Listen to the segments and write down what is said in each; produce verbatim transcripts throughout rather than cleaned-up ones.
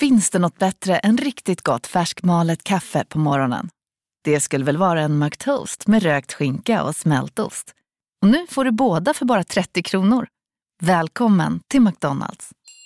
Finns det något bättre än riktigt gott färskmalet kaffe på morgonen? Det skulle väl vara en McToast med rökt skinka och smältost. Och nu får du båda för bara trettio kronor. Välkommen till McDonald's.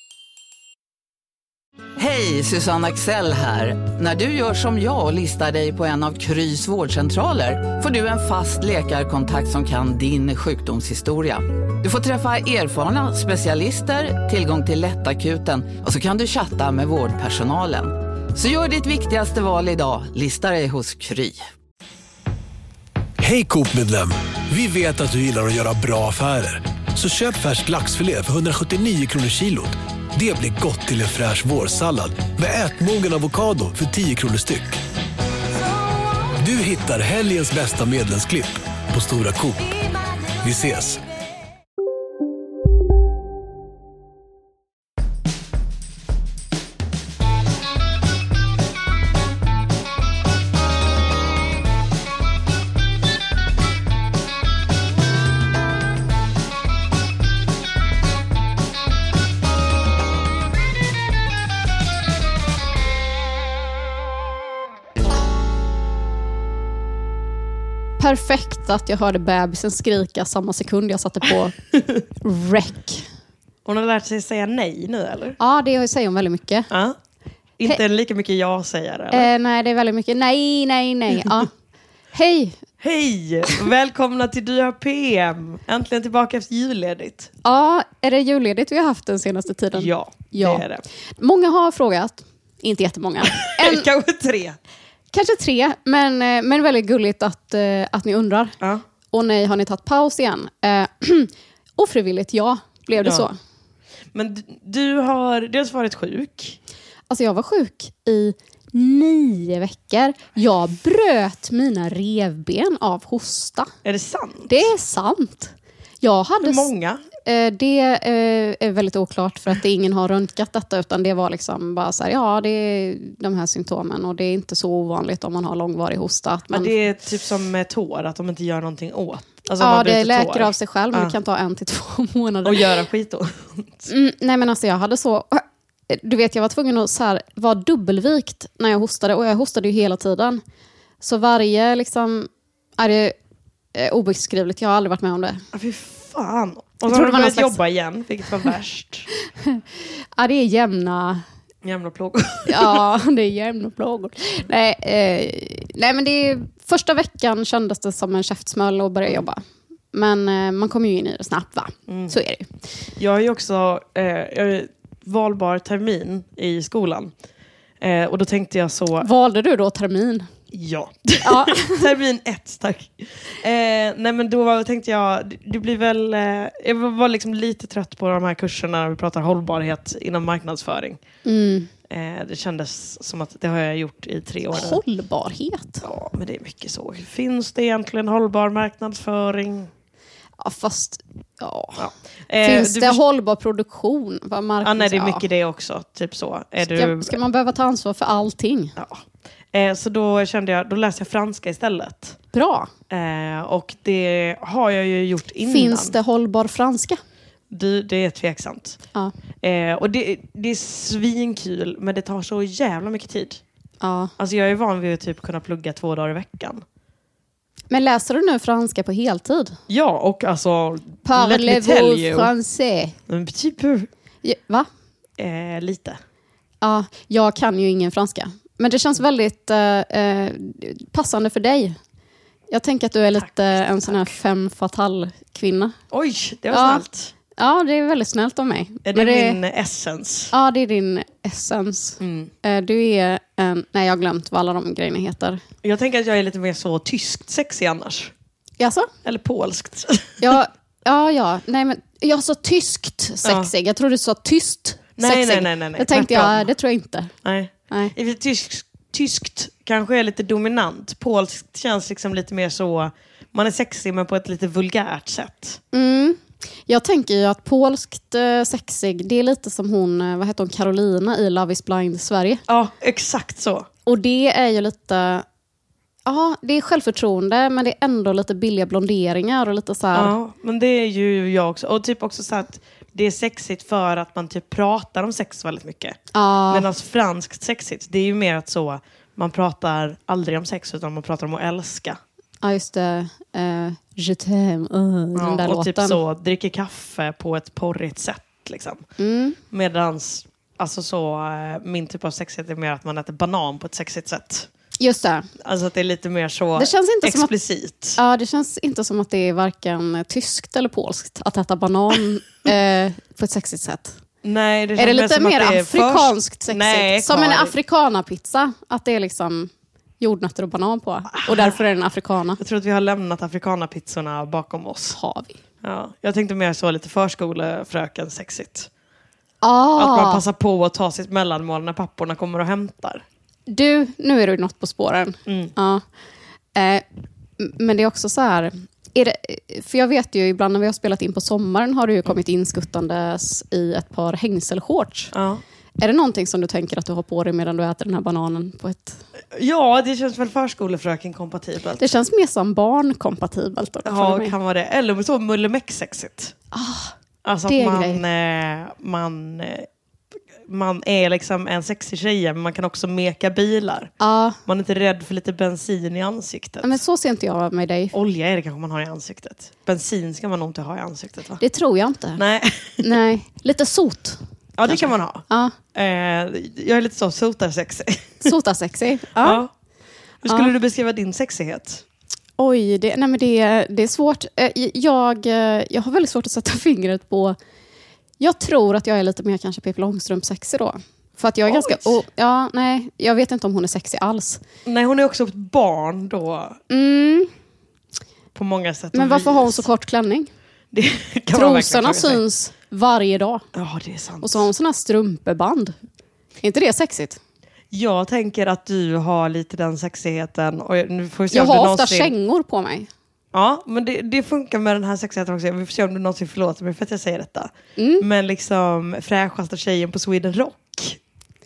Hej, Susanne Axel här. När du gör som jag och listar dig på en av Krys vårdcentraler får du en fast läkarkontakt som kan din sjukdomshistoria. Du får träffa erfarna specialister, tillgång till lättakuten och så kan du chatta med vårdpersonalen. Så gör ditt viktigaste val idag, lista dig hos Kry. Hej Coop-medlem, vi vet att du gillar att göra bra affärer. Så köp färsk laxfilé för hundrasjuttionio kronor kilot. Det blir gott till en fräsch vårsallad med ätmogen avokado för tio kronor styck. Du hittar helgens bästa medlemsklipp på Stora Coop. Vi ses! Perfekt att jag hörde bebisen skrika samma sekund jag satte på rec. Hon har lärt sig säga nej nu, eller? Ja, det säger hon väldigt mycket. Ja. Inte He- lika mycket jag säger, eller? Eh, nej, det är väldigt mycket nej, nej, nej. Ja. Hej! Hej! Välkomna till Du har P M. Äntligen tillbaka efter julledigt. Ja, är det julledigt vi har haft den senaste tiden? Ja, ja. det är det. Många har frågat. Inte jättemånga. En, Kanske tre. Kanske tre, men, men väldigt gulligt att, att ni undrar. Ja. Och nej, har ni tagit paus igen? Eh, ofrivilligt, ja. Blev det ja. så? Men du, du har dels varit sjuk. Alltså jag var sjuk i nio veckor. Jag bröt mina revben av hosta. Är det sant? Det är sant. Jag hade Hur många? Eh, det eh, är väldigt oklart för att det ingen har röntgat detta, utan det var liksom bara så här, ja, det är de här symptomen och det är inte så ovanligt om man har långvarig hosta. Att man... ja, det är typ som med tår, att de inte gör någonting åt. Alltså, ja, det läker tår. Av sig själv, men ja. det kan ta en till två månader. Och göra skitont. Mm, nej, men alltså jag hade så... Du vet, jag var tvungen att så här, vara dubbelvikt när jag hostade, och jag hostade ju hela tiden. Så varje liksom... Är det eh, obeskrivligt, jag har aldrig varit med om det. Ja, fy fan. Och så har du börjat slags... jobba igen, vilket var värst. Ja, det är jämna... Jämna plågor. Ja, det är jämna plågor. Nej, eh, nej, men det är... Första veckan kändes det som en käftsmäll att börja jobba. Men eh, man kommer ju in i det snabbt, va? Mm. Så är det ju. Jag har ju också eh, valbar termin i skolan. Eh, och då tänkte jag så... Valde du då termin? Ja. ja. Termin ett, tack. Eh, nej, men då tänkte jag, det blir väl... Eh, jag var liksom lite trött på de här kurserna när vi pratar hållbarhet inom marknadsföring. Mm. Eh, det kändes som att det har jag gjort i tre år. Hållbarhet? Ja, men det är mycket så. Finns det egentligen hållbar marknadsföring? Ja, fast... Ja. Ja. Eh, Finns det först... hållbar produktion? Vad marknads... ja, nej, det är mycket det också. Typ så. Är ska, du... ska man behöva ta ansvar för allting? Ja. Eh, så då kände jag, då läser jag franska istället. Bra. Eh, och det har jag ju gjort innan. Finns det hållbar franska? Du, det är tveksamt. Ja. Eh, och det, det är svinkul, men det tar så jävla mycket tid. Ja. Alltså jag är van vid att typ kunna plugga två dagar i veckan. Men läser du nu franska på heltid? Ja, och alltså... Parlez-vous français? Typ... Ja, va? Eh, lite. Ja, jag kan ju ingen franska. Men det känns väldigt eh, passande för dig. Jag tänker att du är tack, lite en sån här femme fatale kvinna. Oj, det var ja. snällt. Ja, det är väldigt snällt av mig. Är det, det min essens? Ja, det är din essens. Mm. Du är en... Nej, jag har glömt vad alla de grejerna heter. Jag tänker att jag är lite mer så tyskt sexig annars. Jaså? Eller polskt. Ja, ja, ja. Nej, men jag sa tyskt sexig. Ja. Jag tror du sa tyst nej, sexig. Nej, nej, nej. nej. Det tänkte jag, det tror jag inte. Nej. nej. Tysk, tyskt kanske är lite dominant. Polskt känns liksom lite mer så... Man är sexig men på ett lite vulgärt sätt. Mm. Jag tänker ju att polskt eh, sexig, det är lite som hon, vad heter hon, Carolina i Love is blind Sverige. Ja, exakt så. Och det är ju lite, ja, det är självförtroende, men det är ändå lite billiga blonderingar och lite så här. Ja, men det är ju jag också. Och typ också så att det är sexigt för att man typ pratar om sex väldigt mycket. Ah. Medan franskt sexigt, det är ju mer att så, man pratar aldrig om sex utan man pratar om att älska. Ja, just det. Uh, je t'aime. Uh, ja, den där och låten. typ så, dricker kaffe på ett porrigt sätt. Liksom. Mm. Medans, alltså så, min typ av sexighet är mer att man äter banan på ett sexigt sätt. Just det. Alltså att det är lite mer så det känns inte explicit. Som att, ja, det känns inte som att det är varken tyskt eller polskt att äta banan eh, på ett sexigt sätt. Nej, det är det lite som mer att det är afrikanskt först... sexigt? Nej, som Karin. en afrikanapizza. Att det är liksom jordnötter och banan på. Och därför är den afrikana. Jag tror att vi har lämnat afrikanapizzorna bakom oss. Har vi. Ja, jag tänkte mer så lite förskolefröken sexigt. Ah. Att man passar på att ta sitt mellanmål när papporna kommer och hämtar. Du, nu är du något på spåren. Mm. Ja. Eh, men det är också så här... Är det, för jag vet ju ibland när vi har spelat in på sommaren har du ju kommit inskuttandes i ett par hängselshorts. Ja. Är det någonting som du tänker att du har på dig medan du äter den här bananen på ett... Ja, det känns väl förskolefröken kompatibelt. Det känns mer som barnkompatibelt. Ja, kan vara det. Eller så mullemäck-sexigt. Ah, alltså det att är man, grej. eh, man, eh, man är liksom en sexig tjej, men man kan också meka bilar. Ja, Man är inte rädd för lite bensin i ansiktet. men så ser inte jag med dig. Olja är det kanske man har i ansiktet. Bensin ska man nog inte ha i ansiktet, va? Det tror jag inte. Nej. Nej. Lite sot. Ja, det kan man ha. Ja. Eh, jag är lite så sotarsexig. Sotasexig. Ja. Ja. Hur skulle Ja. du beskriva din sexighet? Oj, det, nej men det, det är svårt. Eh, Jag, eh, jag har väldigt svårt att sätta fingret på... Jag tror att jag är lite mer kanske Pippi Långstrump-sexig då. För att jag är Oj. ganska... Oh, ja, nej, jag vet inte om hon är sexig alls. Nej, hon är också ett barn då. Mm, På många sätt och men varför vis. har hon så kort klänning? Det kan man verkligen Trosorna fråga sig. syns varje dag. Ja, det är sant. Och så har hon såna här strumpeband. Är inte det sexigt? Jag tänker att du har lite den sexigheten. Och nu får vi se Jag om du har ofta någonsin... kängor på mig. Ja, men det, det funkar med den här sexigheten också. Vi får se om du någonsin förlåter mig för att jag säger detta. Mm. Men liksom fräschaste tjejen på Sweden Rock.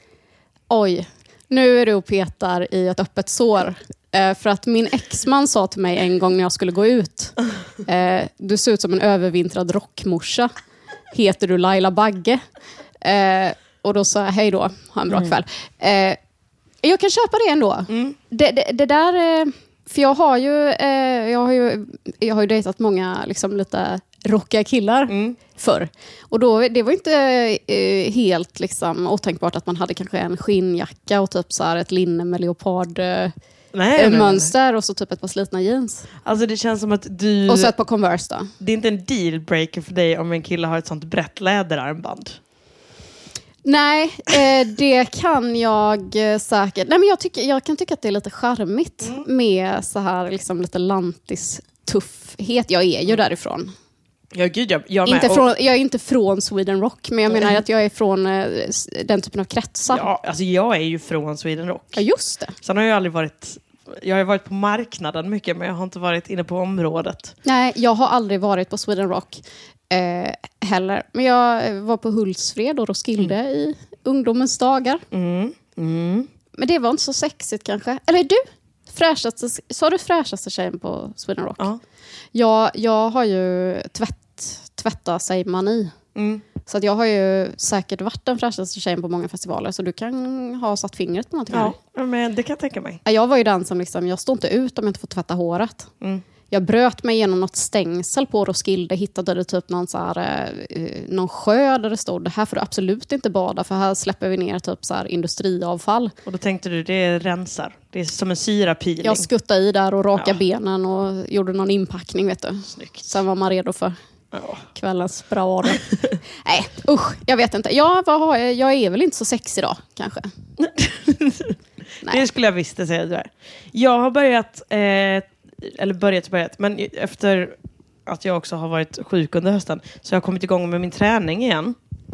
Oj, nu är du och petar i ett öppet sår. Eh, för att min exman sa till mig en gång när jag skulle gå ut. Eh, du ser ut som en övervintrad rockmorsa. Heter du Laila Bagge? Eh, och då sa jag hej då, ha en bra kväll. Eh, jag kan köpa det ändå. Mm. Det, det, det där... Eh, för jag har ju, eh, jag har ju, jag har ju dejtat många liksom, lite rockiga killar Mm. förr. Och då, det var inte eh, helt liksom, otänkbart att man hade kanske en skinnjacka och typ så här ett linne med leopard eh, Nej, nej, nej. mönster och så typ ett par slitna jeans. Alltså det känns som att du... Och så ett par Converse då. Det är inte en dealbreaker för dig om en kille har ett sånt brett läderarmband. Nej, eh, det kan jag eh, säkert. Nej, men jag, tycker, jag kan tycka att det är lite charmigt Mm. med så här liksom lite lantis tuffhet. Jag är ju därifrån. Ja, gud, jag, jag med. Inte Och- från, jag är inte från Sweden Rock, men jag menar att jag är från eh, s- den typen av kretsar. Ja, Ja, alltså jag är ju från Sweden Rock. just det. Sen har jag aldrig varit... Jag har varit på marknaden mycket, men jag har inte varit inne på området. Nej, jag har aldrig varit på Sweden Rock eh, heller. Men jag var på Hultsfred och Roskilde Mm. i ungdomens dagar. Mm. Mm. Men det var inte så sexigt kanske. Eller du, fräschaste, sa du fräschaste tjejen på Sweden Rock? Ja. Jag, jag har ju tvätt, tvätta sig mani. Mm. Så att jag har ju säkert varit den fräschaste tjejen på många festivaler. Så du kan ha satt fingret på någonting här. Ja, men det kan jag tänka mig. Jag var ju den som liksom, jag stod inte ut om jag inte får tvätta håret. Mm. Jag bröt mig igenom något stängsel på Roskilde. Hittade det typ någon, så här, eh, någon sjö där det stod det här får du absolut inte bada för här släpper vi ner typ så här industriavfall. Och då tänkte du, det rensar. Det är som en syrapiling. Jag skuttade i där och rakade Ja. benen och gjorde någon inpackning, vet du. Snyggt. Sen var man redo för Ja. kvällens bravader. Nej, usch, jag vet inte. Jag, vad har jag? jag är väl inte så sexig idag, kanske. Nej. Det skulle jag visst säga. Du är. Jag har börjat, eh, eller börjat börjat, men efter att jag också har varit sjuk under hösten så jag har kommit igång med min träning igen.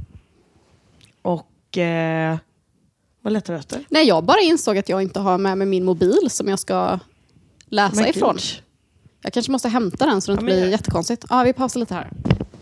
Och eh, vad letar du efter? Nej, jag bara insåg att jag inte har med mig min mobil som jag ska läsa Men ifrån. gud. Jag kanske måste hämta den så det inte Ja, men blir gör. jättekonstigt. Ja, vi pausar lite här.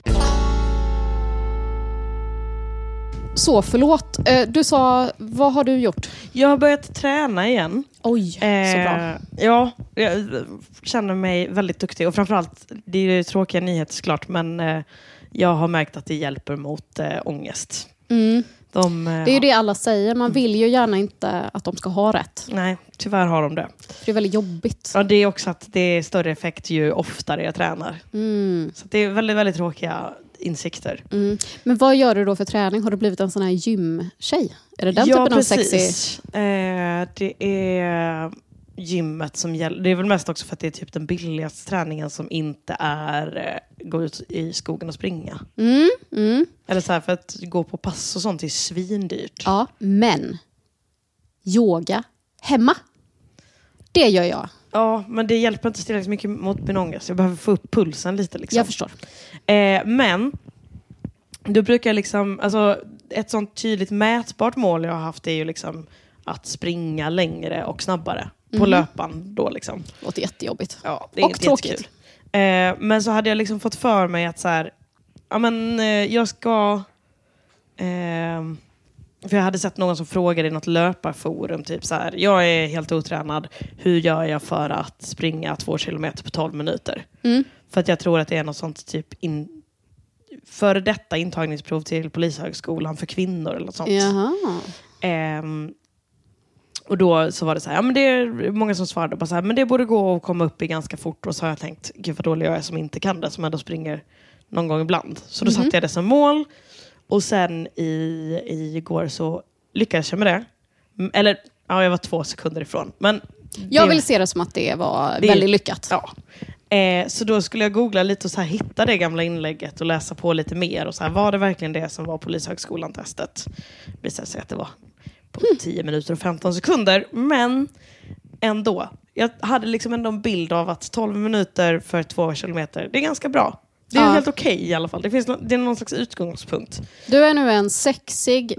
Så, förlåt. Eh, Du sa, vad har du gjort? Jag har börjat träna igen. Oj, så bra. Eh, ja, jag känner mig väldigt duktig. Och framförallt, det är ju tråkiga nyheter såklart, men eh, jag har märkt att det hjälper mot äh, ångest. Mm. De, äh, det är ju det alla säger. Man vill ju gärna inte att de ska ha rätt. Nej, tyvärr har de det. För det är väldigt jobbigt. Ja, det är också att det är större effekt ju oftare jag tränar. Mm. Så det är väldigt, väldigt tråkiga insikter. Mm. Men vad gör du då för träning? Har du blivit en sån här gymtjej? Är det den ja, typen precis. av sexy? Eh, det är gymmet som gäller. Det är väl mest också för att det är typ den billigaste träningen som inte är eh, gå ut i skogen och springa. Mm. Mm. Eller så här, för att gå på pass och sånt är svindyrt. Ja, men yoga hemma. Det gör jag. Ja, men det hjälper inte tillräckligt mycket mot min ångest. Jag behöver få upp pulsen lite. Liksom. Jag förstår. Eh, men då brukar jag liksom, alltså ett sånt tydligt mätbart mål jag har haft är ju liksom att springa längre och snabbare på Mm. löpan då liksom. Det låter jättejobbigt. Ja, det är Och inte tråkigt. jättekul. Eh, men så hade jag liksom fått för mig att så här, ja men eh, jag ska eh, för jag hade sett någon som frågade i något löparforum typ så här, jag är helt otränad, hur gör jag för att springa två kilometer på tolv minuter? Mm. För att jag tror att det är något sånt typ in, före detta intagningsprov till Polishögskolan för kvinnor eller något sånt. Jaha. Ehm, och då så var det så här, ja men det är många som svarade bara så här, men det borde gå att komma upp i ganska fort. Och så har jag tänkt, gud vad dålig jag är som inte kan det, som ändå springer någon gång ibland. Så då Mhm. satte jag det som mål. Och sen i, i igår så lyckades jag med det. Mm, Eller, ja jag var två sekunder ifrån. Men Jag det- vill se det som att det var Det- väldigt lyckat. Ja. Eh, så då skulle jag googla lite och så här, hitta det gamla inlägget och läsa på lite mer. Och så här, var det verkligen det som var Polishögskolan-testet? Det visade sig att det var på tio minuter och femton sekunder. Men ändå. Jag hade liksom ändå en bild av att tolv minuter för två kilometer, det är ganska bra. Det är Ja. helt okej i alla fall. Det, finns no- det är någon slags utgångspunkt. Du är nu en sexig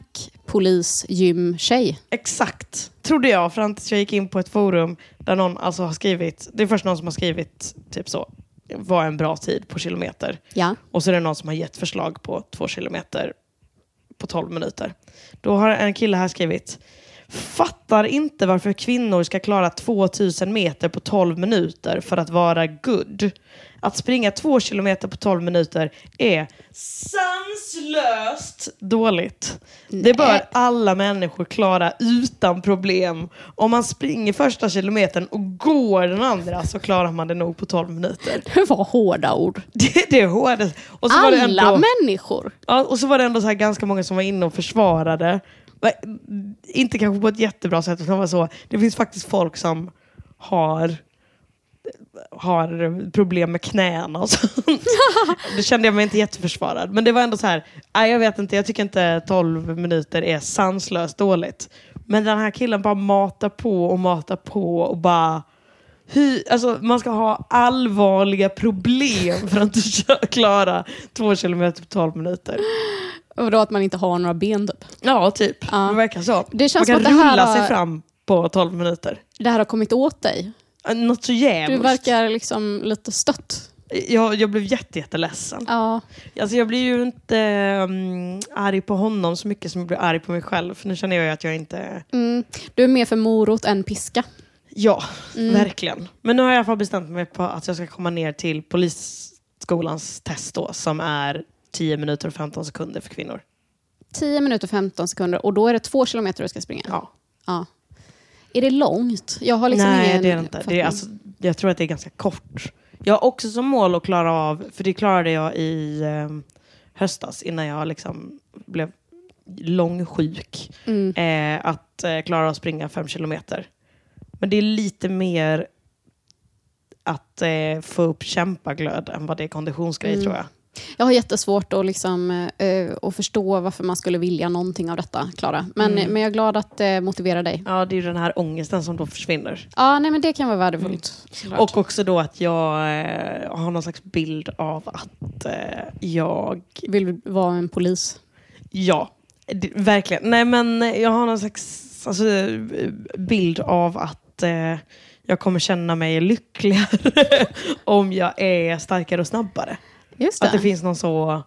mullemäck-polis-gym-tjej. Exakt, trodde jag, fram tills jag gick in på ett forum där någon alltså har skrivit, det är först någon som har skrivit typ så, vad är en bra tid på kilometer? Ja. Och så är det någon som har gett förslag på två kilometer på tolv minuter. Då har en kille här skrivit, fattar inte varför kvinnor ska klara tvåtusen meter på tolv minuter för att vara good. Att springa två kilometer på tolv minuter är sanslöst dåligt. Det bör alla människor klara utan problem. Om man springer första kilometern och går den andra så klarar man det nog på tolv minuter. Det var hårda ord. Det, det är hårdast. Och så var det Alla ändå, människor. ja, och så var det ändå så här ganska många som var inne och försvarade. Inte kanske på ett jättebra sätt, utan var så. Det finns faktiskt folk som har har problem med knäna och sånt. Det kände jag mig inte jätteförsvarad. Men det var ändå så här, nej, jag vet inte, jag tycker inte tolv minuter är sanslöst dåligt. Men den här killen bara matar på och matar på och bara hur, alltså, man ska ha allvarliga problem för att du ska klara två kilometer på tolv minuter. Och då att man inte har några ben typ. Ja, typ. Ja. Det verkar så. Det känns man kan som att det här rulla har- sig fram på tolv minuter. Det här har kommit åt dig. Något så Du jävligt. verkar liksom lite stött. Jag, jag blev jätte, jätteledsen. Ja. Alltså jag blir ju inte um, arg på honom så mycket som jag blir arg på mig själv. För nu känner jag ju att jag inte... Mm. Du är mer för morot än piska. Ja, Mm. verkligen. Men nu har jag i alla fall bestämt mig på att jag ska komma ner till polisskolans test då, som är tio minuter och femton sekunder för kvinnor. tio minuter och femton sekunder och då är det två kilometer du ska springa. Ja. Ja. Är det långt? Jag har liksom Nej, ingen det är det inte. Det är, alltså, jag tror att det är ganska kort. Jag har också som mål att klara av, för det klarade jag i eh, höstas innan jag liksom blev långsjuk. Mm. Eh, att eh, klara av att springa fem kilometer. Men det är lite mer att eh, få upp kämpaglöd än vad det är konditionsgrej, Mm. tror jag. Jag har jättesvårt att, liksom, eh, att förstå varför man skulle vilja någonting av detta, Klara. Men, Mm. men jag är glad att det motiverar dig. Ja, det är ju den här ångesten som då försvinner. Ja, nej, men det kan vara värdefullt. såklart. Och också då att jag eh, har någon slags bild av att eh, jag... Vill du vara en polis? Ja, det, verkligen. Nej, men jag har någon slags alltså, bild av att eh, jag kommer känna mig lyckligare om jag är starkare och snabbare. Just det. Att det finns någon så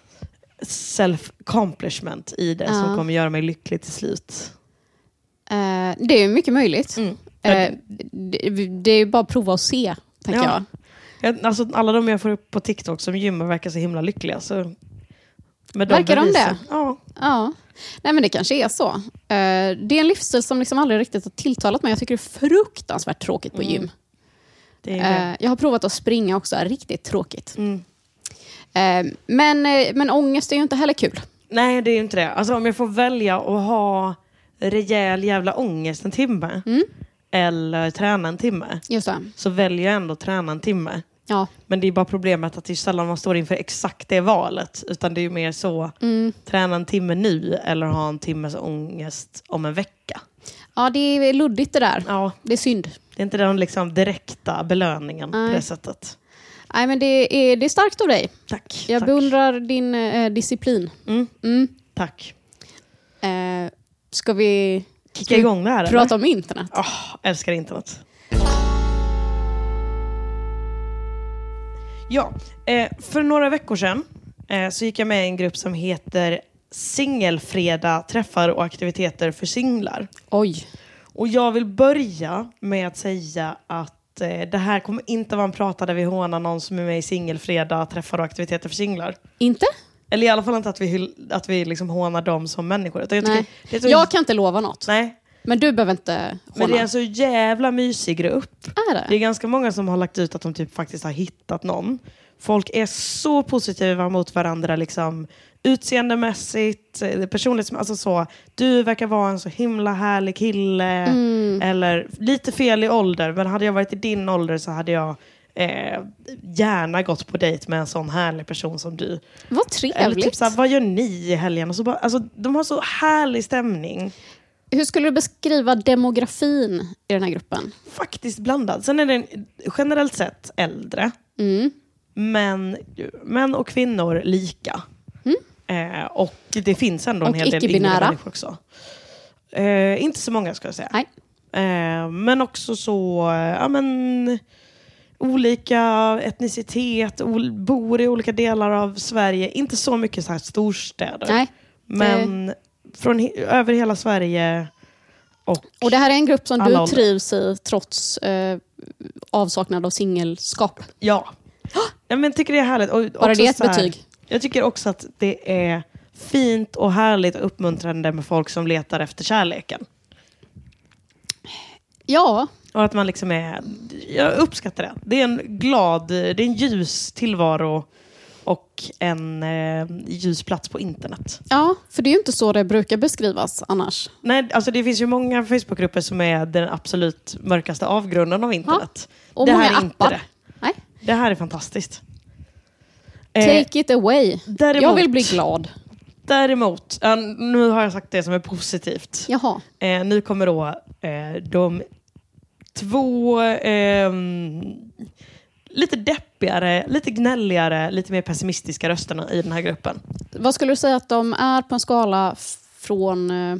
self-accomplishment i det Ja. som kommer göra mig lycklig till slut. Eh, det är mycket möjligt. Mm. Eh, det, det är bara att prova och se, tänker Ja. jag. Jag, alltså, alla de jag får upp på TikTok som gymmar verkar så himla lyckliga. Så med de Verkar de det? Ja. Ja. Nej, men det kanske är så. Uh, det är en livsstil som liksom aldrig riktigt har tilltalat mig. Jag tycker det är fruktansvärt tråkigt på gym. Mm. Det är det. Uh, jag har provat att springa också. Riktigt tråkigt. Mm. Uh, men, men ångest är ju inte heller kul. Nej, det är ju inte det. Alltså om jag får välja att ha rejäl jävla ångest en timme Mm. eller träna en timme, Just det. så väljer jag ändå att träna en timme. Ja. Men det är bara problemet att det är sällan man står inför exakt det valet. Utan det är ju mer så, Mm. träna en timme nu eller ha en timmes ångest om en vecka. Ja, det är luddigt det där. Ja, Det är synd. det är inte den liksom direkta belöningen Nej. på det sättet. Nej, men det är, det är starkt av dig. Tack. Jag tack. beundrar din eh, disciplin. Mm, Mm. tack. Eh, ska vi Kicka igång det här, prata eller? om internet? Oh, älskar internet. Ja, eh, för några veckor sedan eh, så gick jag med i en grupp som heter Singelfredag, träffar och aktiviteter för singlar. Oj. Och jag vill börja med att säga att eh, det här kommer inte vara en prata där vi hånar någon som är med i Singelfredag, träffar och aktiviteter för singlar. Inte? Eller i alla fall inte att vi, hyll- att vi liksom hånar dem som människor. Utan jag, tycker, Nej. det är så, Jag kan inte lova något. nej, Men du behöver inte men håna. det är en så jävla mysig grupp. Är det? Det är ganska många som har lagt ut att de typ faktiskt har hittat någon. Folk är så positiva mot varandra liksom utseendemässigt, personligt, alltså så. Du verkar vara en så himla härlig kille. Mm. Eller lite fel i ålder, men hade jag varit i din ålder så hade jag eh, gärna gått på dejt med en sån härlig person som du. Vad Eller trevligt. typ såhär, vad gör ni i helgen? Och så bara, alltså, de har så härlig stämning. Hur skulle du beskriva demografin i den här gruppen? Faktiskt blandad. Sen är den generellt sett äldre. Mm. Men män och kvinnor lika. Mm. Eh, och det finns ändå en Och hel del yngre icke-binära. människor också. Eh, inte så många ska jag säga. Nej. Eh, men också så, eh, ja men olika etnicitet, ol- bor i olika delar av Sverige. Inte så mycket så här storstäder. Nej. Men från he- över hela Sverige. Och, Och det här är en grupp som Alla du åldrar. trivs i trots eh, avsaknad av singelskap. ja. ja men tycker det är härligt. Och Bara också det är ett så här- betyg. Jag tycker också att det är fint och härligt och uppmuntrande med folk som letar efter kärleken. Ja, Och att man liksom är... Jag uppskattar det. Det är en glad, det är en ljus tillvaro och en eh, ljus plats på internet. ja, för det är ju inte så det brukar beskrivas annars. Nej, alltså det finns ju många Facebookgrupper som är den absolut mörkaste avgrunden av internet. Och det många här är inte appar. det. Nej. Det här är fantastiskt. Eh, Take it away. däremot, Jag vill bli glad. Däremot, ja, nu har jag sagt det som är positivt. Jaha. Eh, nu kommer då eh, de två eh, lite deppigare, lite gnälligare, lite mer pessimistiska rösterna i den här gruppen. Vad skulle du säga att de är på en skala f- från eh,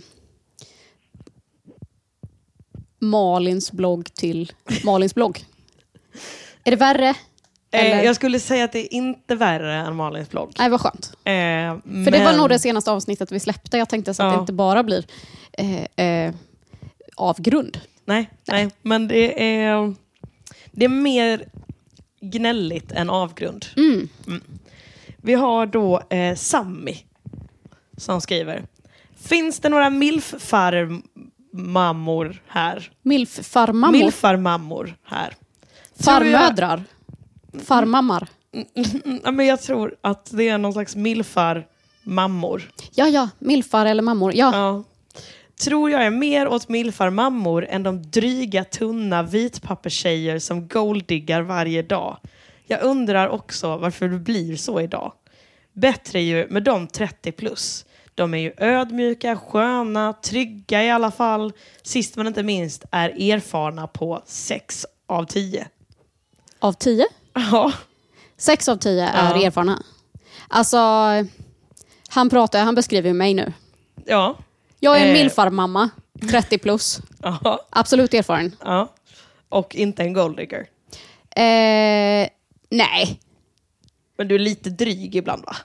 Malins blogg till Malins blogg? Är det värre? Eller? Eh, jag skulle säga att det är inte värre än Malins blogg. Nej, vad skönt. Eh, För det var nog det senaste avsnittet vi släppte. Jag tänkte så att Ja. det inte bara blir eh, eh, avgrund. Nej, nej, men det är, det är mer gnälligt än avgrund. Mm. Mm. Vi har då eh, Sammy som skriver: finns det några milffarmammor här? Milf-farmammor. Milfarmammor här. Tror jag- Farmödrar. Farmammar. Ja, men jag tror att det är någon slags milfarmammor. Ja, ja. Milfar eller mammor. Ja. Ja. Tror jag är mer åt milfarmammor än de dryga, tunna vitpapperstjejer som golddiggar varje dag. Jag undrar också varför det blir så idag. Bättre ju med de trettio plus. De är ju ödmjuka, sköna, trygga i alla fall. Sist men inte minst är erfarna på sex av tio. Av tio? Ja. Sex av tio är Ja. erfarna. Alltså, han pratar, han beskriver ju mig nu. Ja. Jag är en Eh. milfarmamma, trettio plus. Ja. Absolut erfaren. Ja. Och inte en golddigger. Eh, nej, Men du är lite dryg ibland, va?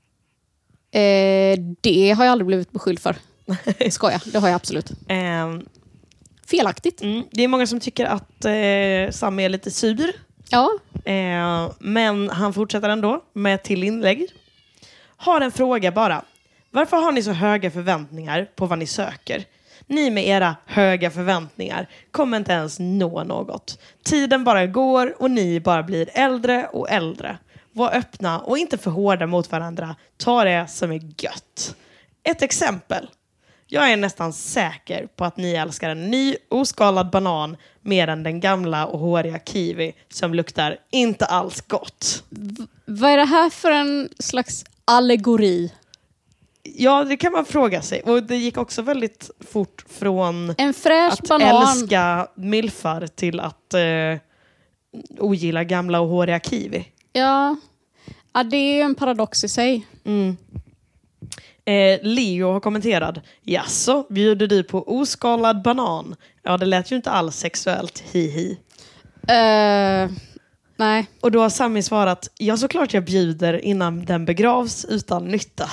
eh, det har jag aldrig blivit beskylld för. Skoja, det har jag absolut. Ehm, Felaktigt. mm, det är många som tycker att eh, Sammy är lite sur. Ja. Eh, men han fortsätter ändå med ett till inlägg. Har en fråga bara. Varför har ni så höga förväntningar på vad ni söker? Ni med era höga förväntningar kommer inte ens nå något. Tiden bara går och ni bara blir äldre och äldre. Var öppna och inte för hårda mot varandra. Ta det som är gött. Ett exempel. Jag är nästan säker på att ni älskar en ny oskalad banan mer än den gamla och håriga kiwi som luktar inte alls gott. V- vad är det här för en slags allegori? Ja, det kan man fråga sig. Och det gick också väldigt fort från En fräsch att banan. älska milfar till att eh, ogilla gamla och håriga kiwi. Ja. ja, det är ju en paradox i sig. Mm. Eh, Leo har kommenterat. Jaså, bjuder du på oskalad banan? Ja, det lät ju inte alls sexuellt, hihi. Uh, nej. Och då har Sami svarat. Ja, såklart jag bjuder innan den begravs utan nytta.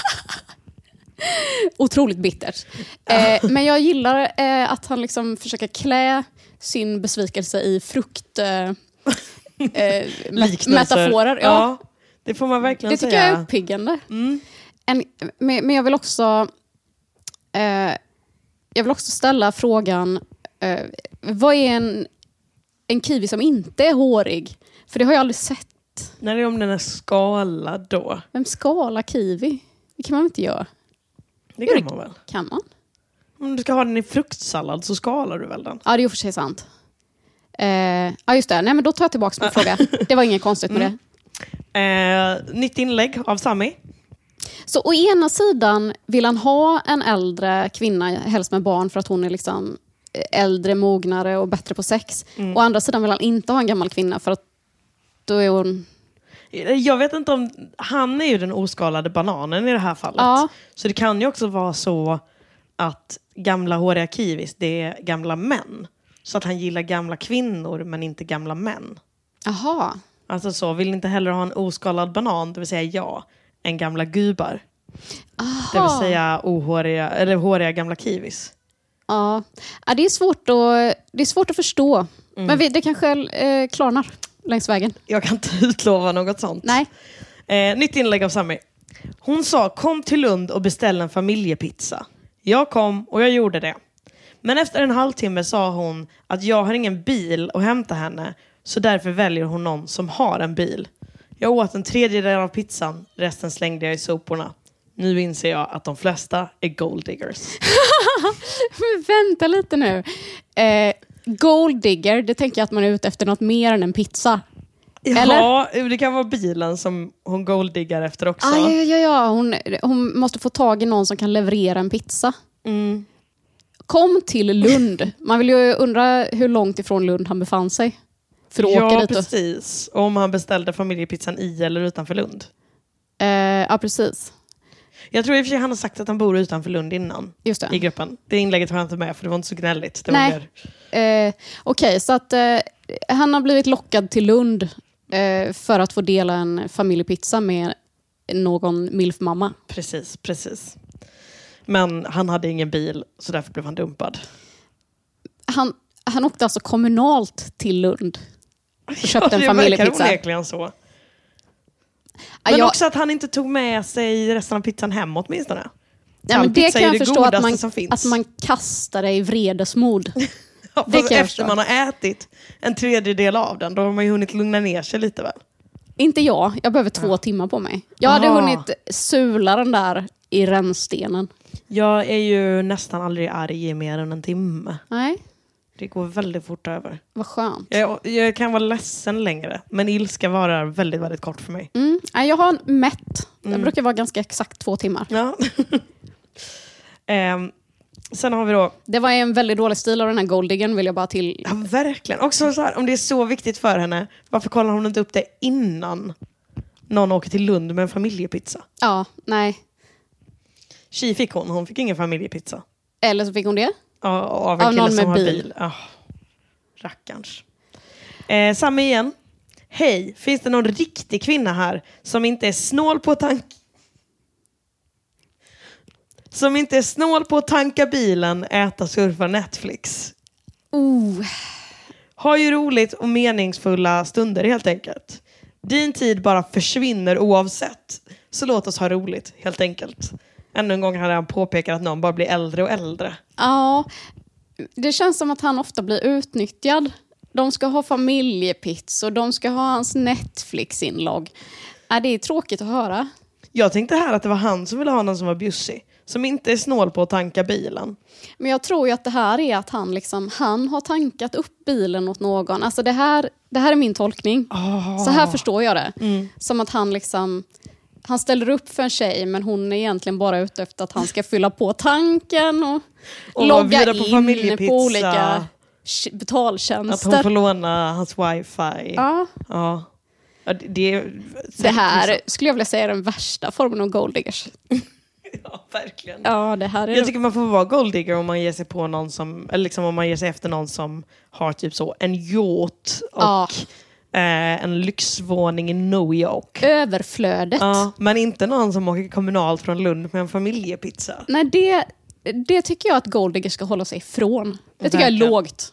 Otroligt bittert. Eh, men jag gillar eh, att han liksom försöker klä sin besvikelse i frukt... Eh, eh, met- metaforer. Ja. Ja, det får man verkligen Det tycker säga. jag är uppiggande. Mm. En, men, men jag vill också eh, jag vill också ställa frågan eh, vad är en, en kiwi som inte är hårig? För det har jag aldrig sett. När det är om den är skalad då? Vem skalar kiwi? Det kan man inte göra. Det kan man väl? Kan man? Om du ska ha den i fruktsallad så skalar du väl den? Ja, det är ju för sig sant. Eh, ja, just det. Nej, men då tar jag tillbaka min fråga. Det var inget konstigt med Mm. det. Eh, nytt inlägg av Sami. Så å ena sidan vill han ha en äldre kvinna, helst med barn, för att hon är liksom äldre, mognare och bättre på sex. Mm. Å andra sidan vill han inte ha en gammal kvinna för att då är hon... Jag vet inte om... Han är ju den oskalade bananen i det här fallet. Ja. Så det kan ju också vara så att gamla håriga kiwis, det är gamla män. Så att han gillar gamla kvinnor men inte gamla män. Aha. Alltså så, vill inte heller ha en oskalad banan, det vill säga ja, en gamla gubar. Aha. Det vill säga ohåriga, eller håriga gamla kiwis. Ja. Ja, det är svårt att, det är svårt att förstå. Mm. Men vi, det kanske eh, klarnar längs vägen. Jag kan inte utlova något sånt. Nej. Eh, nytt inlägg av Sami. Hon sa, kom till Lund och beställ en familjepizza. Jag kom och jag gjorde det. Men efter en halvtimme sa hon att jag har ingen bil att hämta henne. Så därför väljer hon någon som har en bil. Jag åt en tredjedel av pizzan. Resten slängde jag i soporna. Nu inser jag att de flesta är gold diggers. Men vänta lite nu. Eh, gold digger, det tänker jag att man är ute efter något mer än en pizza. Ja, det kan vara bilen som hon golddiggar efter också. Ah, ja, ja, ja. Hon, hon måste få tag i någon som kan leverera en pizza. Mm. Kom till Lund. Man vill ju undra hur långt ifrån Lund han befann sig. För att Ja, åka dit. precis. Och om han beställde familjepizzan i eller utanför Lund. Eh, ja, precis. Jag tror i och för sig han har sagt att han bor utanför Lund innan. Just det. I gruppen. Det inlägget har jag inte med för det var inte så gnälligt. Det Nej. var mer... Eh, Okej, okay, så att eh, han har blivit lockad till Lund eh, för att få dela en familjepizza med någon milfmamma. Precis, precis. Men han hade ingen bil så därför blev han dumpad. Han, han åkte alltså kommunalt till Lund och köpte Ja, en familjepizza. Det verkar onekligen så. Men jag, också att han inte tog med sig resten av pizzan hem åtminstone. ja, men det pizza kan är jag det förstå att godaste man, som finns. att man kastar det i vredesmod. Ja, det fast kan jag efter förstå. man har ätit en tredjedel av den, då har man ju hunnit lugna ner sig lite väl. Inte jag, jag behöver två timmar på mig. Jag hade Aha. hunnit sula den där i rännstenen. Jag är ju nästan aldrig arg i mer än en timme. Nej, Det går väldigt fort över. vad skönt. Jag, jag kan vara ledsen längre, men ilska varar väldigt, väldigt kort för mig. Mm. Nej, jag har en mätt. Det Mm. brukar vara ganska exakt två timmar. Ja. ehm, sen har vi då... Det var en väldigt dålig stil av den här golddiggen, vill jag bara till... Ja, verkligen. Också så här, om det är så viktigt för henne, varför kollar hon inte upp det innan någon åker till Lund med en familjepizza? Ja, nej. Tji fick hon, hon fick ingen familjepizza. Eller så fick hon det. Ja, av en Av kille någon som med har bil. bil. Oh, rackarns. Eh, Samma igen. Hej, finns det någon riktig kvinna här som inte är snål på tank... Som inte är snål på att tanka bilen, äta, surfa, Netflix? Oh. Har ju roligt och meningsfulla stunder helt enkelt. Din tid bara försvinner oavsett. Så låt oss ha roligt helt enkelt. Ännu en gång hade han påpekat att någon bara blir äldre och äldre. Ja, det känns som att han ofta blir utnyttjad. De ska ha familjepizza och de ska ha hans Netflix-inlogg. Äh, det är tråkigt att höra. Jag tänkte här att det var han som ville ha någon som var bjussig. Som inte är snål på att tanka bilen. Men jag tror ju att det här är att han, liksom, han har tankat upp bilen åt någon. Alltså det här, det här är min tolkning. Oh. Så här förstår jag det. Mm. Som att han liksom... Han ställer upp för en tjej, men hon är egentligen bara ute efter att han ska fylla på tanken och, och logga in på, på olika betaltjänster. Att hon får låna hans wifi. Ja. Ja. Ja, det, det, det här skulle jag vilja säga är den värsta formen av golddiggers. Ja, verkligen. Ja, det här är jag tycker man får vara golddigger om man ger sig på någon som, eller liksom om man ger sig efter någon som har typ så en yacht och ja. eh, en lyxvåning i New York. Överflödet. Ja, men inte någon som åker kommunalt från Lund med en familjepizza. Nej, det, det tycker jag att golddigger ska hålla sig ifrån. Det tycker verkligen. Jag är lågt.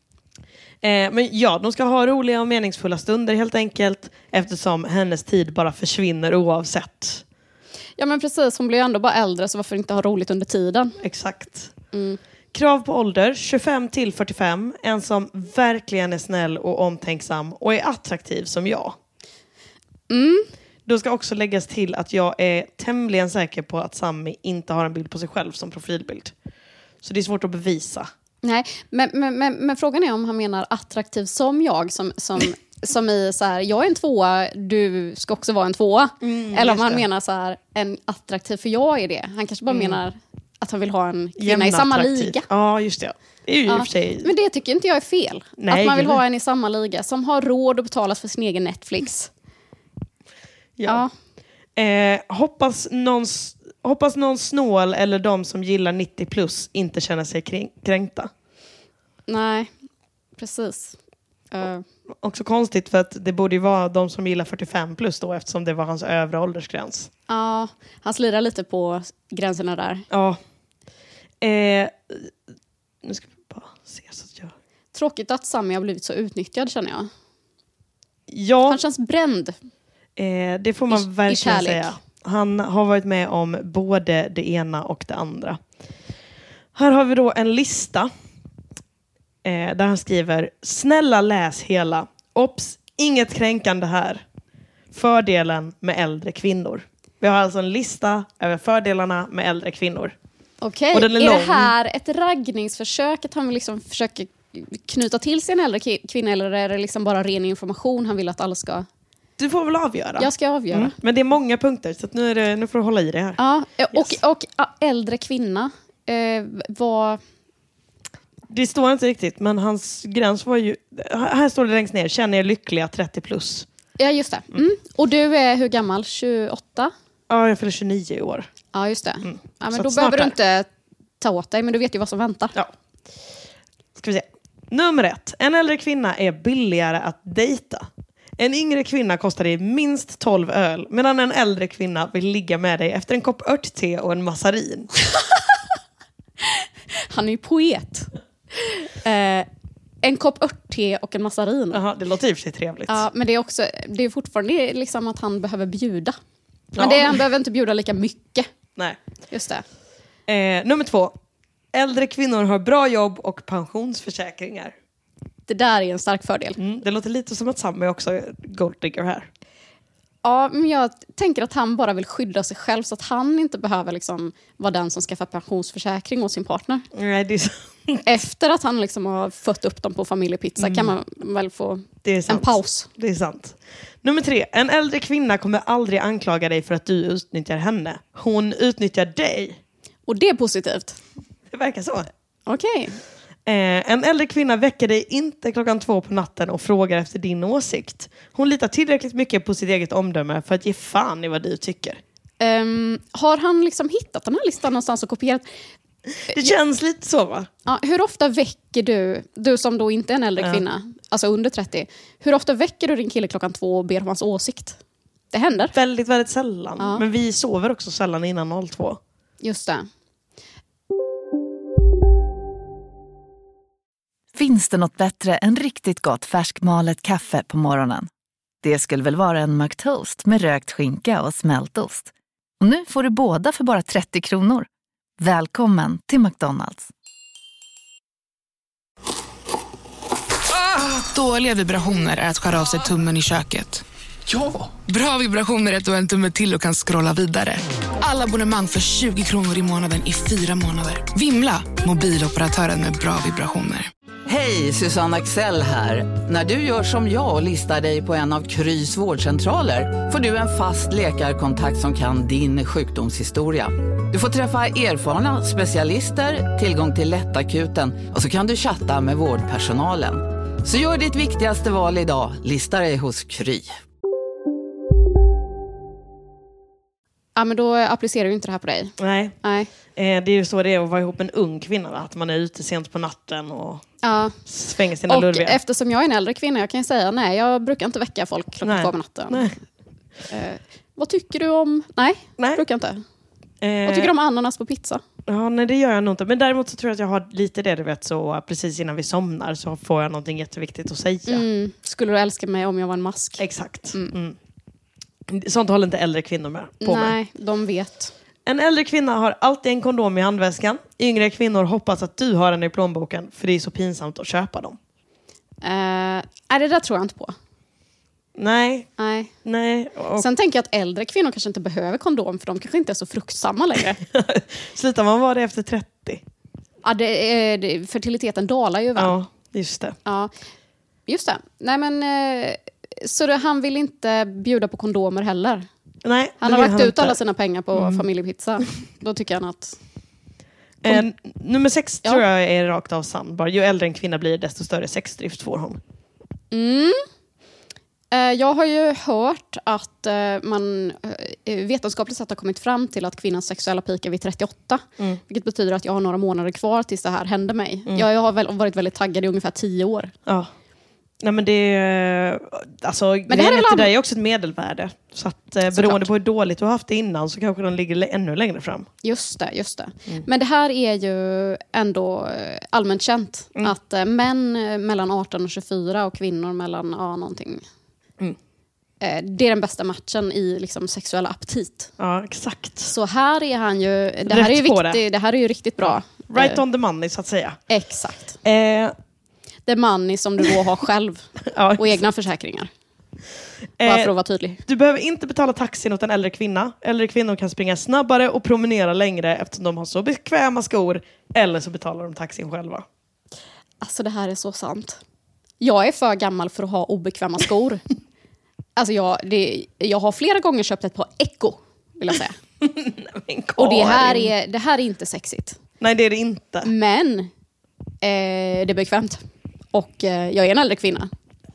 Eh, men ja, de ska ha roliga och meningsfulla stunder helt enkelt, eftersom hennes tid bara försvinner oavsett. Ja, men precis, hon blir ju ändå bara äldre, så varför inte ha roligt under tiden? Exakt. Mm. Krav på ålder, tjugofem till fyrtiofem. En som verkligen är snäll och omtänksam och är attraktiv som jag. Mm. Då ska också läggas till att jag är tämligen säker på att Sammy inte har en bild på sig själv som profilbild. Så det är svårt att bevisa. Nej, men, men, men, men frågan är om han menar attraktiv som jag, som, som, som i så här, jag är en tvåa, du ska också vara en tvåa. Mm, eller om han det. menar så här, en attraktiv, för jag är det. Han kanske bara mm. menar att han vill ha en kvinna Jämna i samma attraktiv. liga. Ja, just det. Det är ju ja. i och för sig... Men det tycker inte jag är fel. Nej, att man vill gud. ha en i samma liga, som har råd att betala för sin egen Netflix. Ja. ja. Eh, hoppas någon... Hoppas någon snål eller de som gillar nittio plus inte känner sig kränkta. Nej, precis. Uh. Också konstigt för att det borde ju vara de som gillar fyrtiofem plus då, eftersom det var hans övre åldersgräns. Ja, han slirar lite på gränserna där. Ja. Eh, nu ska vi bara se så att jag... Tråkigt att Sammy har blivit så utnyttjad, känner jag. Ja. Han känns bränd. Eh, det får man I, verkligen i säga. Han har varit med om både det ena och det andra. Här har vi då en lista eh, där han skriver: snälla läs hela. Ops, inget kränkande här. Fördelen med äldre kvinnor. Vi har alltså en lista över fördelarna med äldre kvinnor. Okej, okay. är, är det här ett raggningsförsök? Att han liksom försöker knyta till sig en äldre kvinna, eller är det liksom bara ren information han vill att alla ska... Du får väl avgöra. Jag ska avgöra. Mm. Men det är många punkter, så att nu, är det, nu får du hålla i det här. Ja, och, yes. och, och äldre kvinna eh, var... Det står inte riktigt, men hans gräns var ju... Här står det längst ner, känner er lyckliga trettio plus. Ja, just det. Mm. Och du är hur gammal? tjugoåtta? Ja, jag fyller tjugonio i år. Ja, just det. Mm. Ja, men då behöver du inte ta åt dig, men du vet ju vad som väntar. Ja. Ska vi se. Nummer ett. En äldre kvinna är billigare att dejta. En yngre kvinna kostar dig minst tolv öl, medan en äldre kvinna vill ligga med dig efter en kopp örtte och en massarin. Han är ju poet. Eh, en kopp örtte och en massarin. Jaha, det låter i och för sig trevligt. Ja, men det är också, det är fortfarande liksom att han behöver bjuda. Men ja. det, han behöver inte bjuda lika mycket. Nej. Just det. Eh, nummer två. Äldre kvinnor har bra jobb och pensionsförsäkringar. Det där är en stark fördel. Mm, det låter lite som att Sam är också golddigger här. Ja, men jag tänker att han bara vill skydda sig själv, så att han inte behöver liksom vara den som skaffar pensionsförsäkring hos sin partner. Nej, det är sant. Efter att han liksom har fött upp dem på familjepizza mm. kan man väl få en paus. Det är sant. Nummer tre. En äldre kvinna kommer aldrig anklaga dig för att du utnyttjar henne. Hon utnyttjar dig. Och det är positivt. Det verkar så. Okej. Okay. Eh, en äldre kvinna väcker dig inte klockan två på natten och frågar efter din åsikt. Hon litar tillräckligt mycket på sitt eget omdöme för att ge fan i vad du tycker. Um, har han liksom hittat den här listan någonstans och kopierat? Det känns lite så, va? Ja, hur ofta väcker du, du som då inte är en äldre ja. kvinna, alltså under trettio, hur ofta väcker du din kille klockan två och ber om hans åsikt? Det händer. Väldigt, väldigt sällan. Ja. Men vi sover också sällan innan noll två. Just det. finns det något bättre än riktigt gott färskmalet kaffe på morgonen? Det skulle väl vara en McToast med rökt skinka och smältost. Och nu får du båda för bara trettio kronor. Välkommen till McDonald's. Ah, dåliga vibrationer är att skära av sig tummen i köket. Ja! Bra vibrationer är att du har en tumme till och kan scrolla vidare. Alla abonnemang för tjugo kronor i månaden i fyra månader. Vimla, mobiloperatören med bra vibrationer. Hej, Susanne Axel här. När du gör som jag och listar dig på en av Krys vårdcentraler får du en fast läkarkontakt som kan din sjukdomshistoria. Du får träffa erfarna specialister, tillgång till lättakuten och så kan du chatta med vårdpersonalen. Så gör ditt viktigaste val idag, listar dig hos Kry. Ja, men då applicerar ju inte det här på dig. Nej. Nej. Eh, det är ju så det är att vara ihop med en ung kvinna. Att man är ute sent på natten och ja. svänger sina och lurviga. Eftersom jag är en äldre kvinna, jag kan ju säga nej, jag brukar inte väcka folk klockan Nej. två på natten. Nej. Eh, vad tycker du om... Nej, Nej. brukar inte. Eh, Vad tycker du om ananas på pizza? Ja, nej, det gör jag nog inte. Men däremot så tror jag att jag har lite det, du vet, så precis innan vi somnar så får jag någonting jätteviktigt att säga. Mm. Skulle du älska mig om jag var en mask? Exakt. Mm. Mm. Sånt håller inte äldre kvinnor med på Nej, med. de vet. En äldre kvinna har alltid en kondom i handväskan. Yngre kvinnor hoppas att du har den i plånboken för det är så pinsamt att köpa dem. Uh, nej, det där tror jag inte på. Nej. Nej. Nej. Och Sen tänker jag att äldre kvinnor kanske inte behöver kondom för de kanske inte är så fruktsamma längre. slutar man vara det efter trettio? Ja, det är, det, fertiliteten dalar ju, va? Ja, just det. Ja, just det. Nej, men... Eh, så det, han vill inte bjuda på kondomer heller. Nej, Han det har vill lagt ut inte. alla sina pengar på Mm. familjepizza. Då tycker han att... Eh, nummer sex Ja. tror jag är rakt av sann. Bara ju äldre en kvinna blir desto större sexdrift får hon. Mm. Eh, jag har ju hört att eh, man eh, vetenskapligt sett har kommit fram till att kvinnans sexuella peak är vid trettioåtta. Mm. Vilket betyder att jag har några månader kvar tills det här händer mig. Mm. Jag, jag har väl varit väldigt taggad i ungefär tio år. Ja. Nej, men det är... Alltså, det här grejen är är väl att all- det där är också ett medelvärde. Så att eh, beroende på hur dåligt du har haft det innan så kanske den ligger l- ännu längre fram. Just det, just det. Mm. Men det här är ju ändå eh, allmänt känt. Mm. Att eh, män eh, mellan arton och tjugofyra och kvinnor mellan ja, någonting. Mm. Eh, det är den bästa matchen i liksom, sexuell aptit. Ja, exakt. Så här är han ju... Det här, är ju Rätt på viktigt, det här är ju riktigt bra. Right Eh, on the money, så att säga. Exakt. Eh, Det money som du då har själv. ja, Och egna försäkringar. Bara för att eh, vara tydlig. du behöver inte betala taxin åt en äldre kvinna. Äldre kvinnor kan springa snabbare och promenera längre eftersom de har så bekväma skor. Eller så betalar de taxin själva. Alltså det här är så sant. Jag är för gammal för att ha obekväma skor. Alltså jag, det, jag har flera gånger köpt ett par Echo, vill jag säga. Men Och det här, Karin. är, det här är inte sexigt. Nej, det är det inte. Men eh, det är bekvämt. Och eh, jag är en äldre kvinna.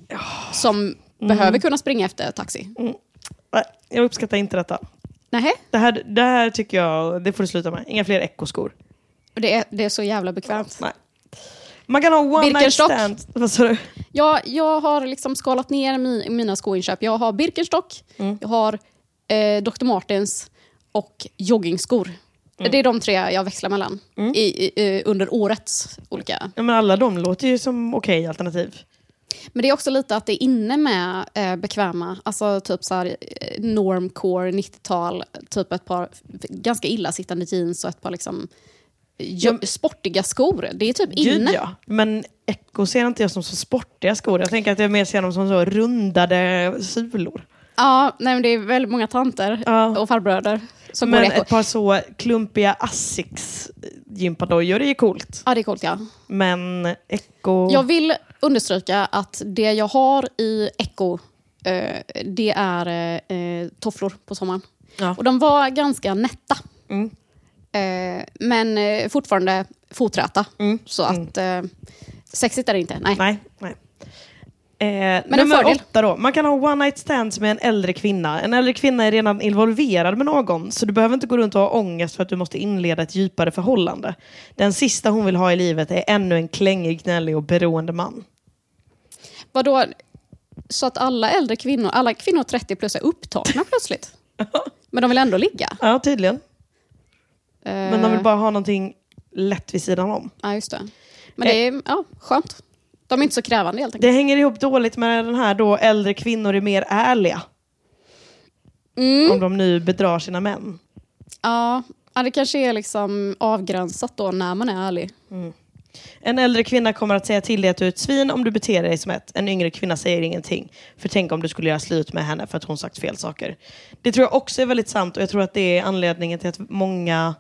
Som behöver kunna springa efter taxi. Nej, jag uppskattar inte detta. Nähä? Det här, det här tycker jag, det får du sluta med. Inga fler Echo-skor. Och det är, det är så jävla bekvämt. Nej. Man kan ha one night Birkenstock. stand. Vad sa du? Jag, jag har liksom skalat ner mi, mina skoinköp. Jag har Birkenstock, Mm. jag har eh, doktor Martens och joggingskor. Mm. Det är de tre jag växlar mellan i, i, eh, under årets olika. Ja, men alla de låter ju som okej alternativ. Men det är också lite att det är inne med eh, bekväma, alltså typ så här eh, normcore nittiotal, typ ett par ganska illasittande jeans och ett par liksom jo, sportiga skor. Det är typ Gud, inne. ja. Men Echo ser inte jag som så sportiga skor. Jag tänker att jag mer ser dem som så rundade sulor. Ja, nej, men det är väldigt många tanter Ja. och farbröder som går i Men Echo. ett par så klumpiga Asics gympadojor, det är coolt. Ja, det är coolt, ja. Men Echo... Jag vill understryka att det jag har i Echo, eh, det är eh, tofflor på sommaren. Ja. Och de var ganska nätta. Mm. Eh, men eh, fortfarande foträta. Mm. Så att eh, sexigt är det inte. Nej. Nej, nej. Eh, en nummer fördel. åtta då. Man kan ha one night stands med en äldre kvinna. En äldre kvinna är redan involverad med någon. Så du behöver inte gå runt och ha ångest för att du måste inleda ett djupare förhållande. Den sista hon vill ha i livet är ännu en klängig, gnällig och beroende man. Vadå? Så att alla äldre kvinnor, alla kvinnor trettio plus är upptagna plötsligt. Men de vill ändå ligga. Ja, tydligen. Eh, Men de vill bara ha någonting lätt vid sidan om. Ja, just det. Men det är ja, skönt. De är inte så krävande helt enkelt. Det hänger ihop dåligt med den här då äldre kvinnor är mer ärliga. Mm. Om de nu bedrar sina män. Ja, ja, det kanske är liksom avgränsat då när man är ärlig. Mm. En äldre kvinna kommer att säga till dig att du är ett svin om du beter dig som ett. En yngre kvinna säger ingenting. För tänk om du skulle göra slut med henne för att hon sagt fel saker. Det tror jag också är väldigt sant. Och jag tror att det är anledningen till att många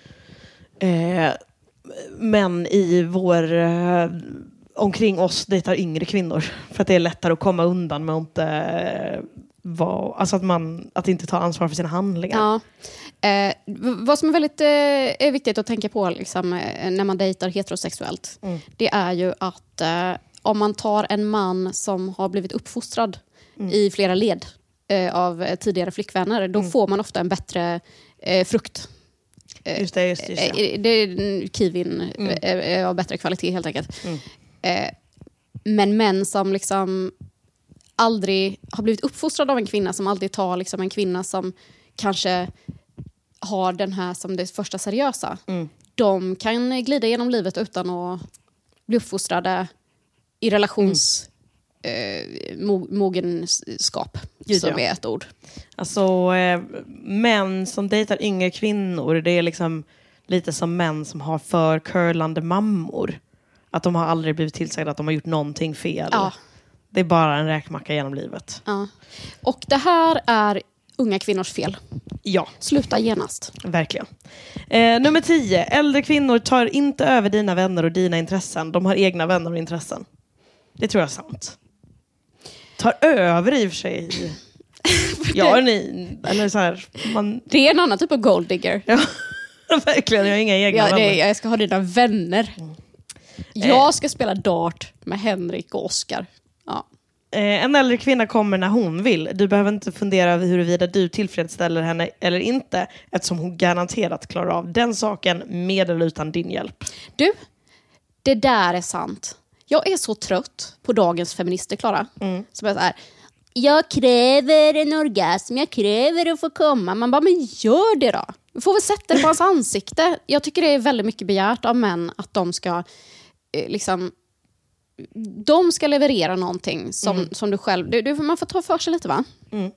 eh, män i vår... Eh, omkring oss dejtar yngre kvinnor. För att det är lättare att komma undan med att inte... Eh, var, alltså att man att inte ta ansvar för sina handlingar. Ja. Eh, vad som är väldigt eh, är viktigt att tänka på liksom, eh, när man dejtar heterosexuellt, mm. det är ju att eh, om man tar en man som har blivit uppfostrad mm. i flera led eh, av tidigare flickvänner, då mm. får man ofta en bättre eh, frukt. Eh, just det, just det. Just det. Eh, det kiwin mm. eh, av bättre kvalitet helt enkelt. Mm. Eh, men män som liksom aldrig har blivit uppfostrad av en kvinna, som aldrig tar liksom en kvinna som kanske har den här som det första seriösa. Mm. De kan glida genom livet utan att bli uppfostrade i relations mm. eh, mo- mogenskap, Gud, som ja. är ett ord. Alltså eh, män som dejtar yngre kvinnor, det är liksom lite som män som har för curlande mammor. Att de har aldrig blivit tillsagda att de har gjort någonting fel. Ja. Det är bara en räkmacka genom livet. Ja. Och det här är unga kvinnors fel. Ja. Sluta genast. Verkligen. Eh, nummer tio. Äldre kvinnor tar inte över dina vänner och dina intressen. De har egna vänner och intressen. Det tror jag är sant. Tar över i och för sig. Ja, ni, eller så här, man... Det är en annan typ av gold digger. Ja, verkligen. Jag har inga egna ja, vänner. Det är, jag ska ha dina vänner. Mm. Jag ska spela dart med Henrik och Oscar. Ja. Eh, en äldre kvinna kommer när hon vill. Du behöver inte fundera över huruvida du tillfredsställer henne eller inte, eftersom hon garanterat klarar av den saken med eller utan din hjälp. Du, det där är sant. Jag är så trött på dagens feminister, Klara. Mm. Som är så här, jag kräver en orgasm, jag kräver att få komma. Man bara, men gör det då. Du får väl sätta det på hans ansikte. Jag tycker det är väldigt mycket begärt av män att de ska eh, liksom... De ska leverera någonting som, mm. som du själv... Du, du, man får ta för sig lite, va? Mm.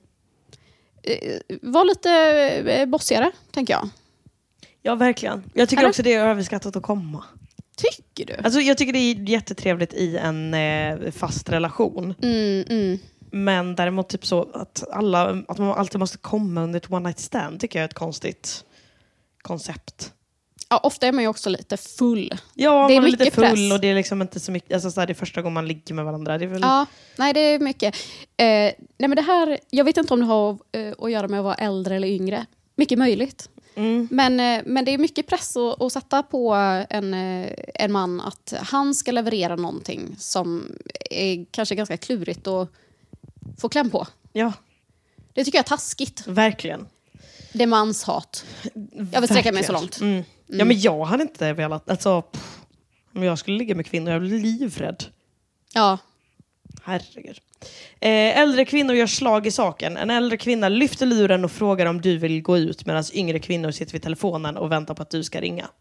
Eh, var lite eh, bossigare, tänker jag. Ja, verkligen. Jag tycker Eller? också det är överskattat att komma. Tycker du? Alltså, jag tycker det är jättetrevligt i en eh, fast relation. Mm, mm. Men däremot typ så att, alla, att man alltid måste komma under ett one night stand tycker jag är ett konstigt koncept. Ja, ofta är man ju också lite full. Ja, det är man är mycket lite full press. Och det är liksom inte så mycket, alltså så här, det är första gången man ligger med varandra. Det är väl... Ja, nej det är mycket. Eh, nej men det här, jag vet inte om det har eh, att göra med att vara äldre eller yngre. Mycket möjligt. Mm. Men, eh, men det är mycket press att, att sätta på en, eh, en man att han ska leverera någonting som är kanske ganska klurigt att få kläm på. Ja. Det tycker jag är taskigt. Verkligen. Det är manshat. Jag vill sträcka mig så långt. Mm. Mm. Ja, men jag hade inte velat... Alltså, pff, om jag skulle ligga med kvinnor, jag blir livrädd. Ja. Herregud. Eh, äldre kvinnor gör slag i saken. En äldre kvinna lyfter luren och frågar om du vill gå ut, medan yngre kvinnor sitter vid telefonen och väntar på att du ska ringa.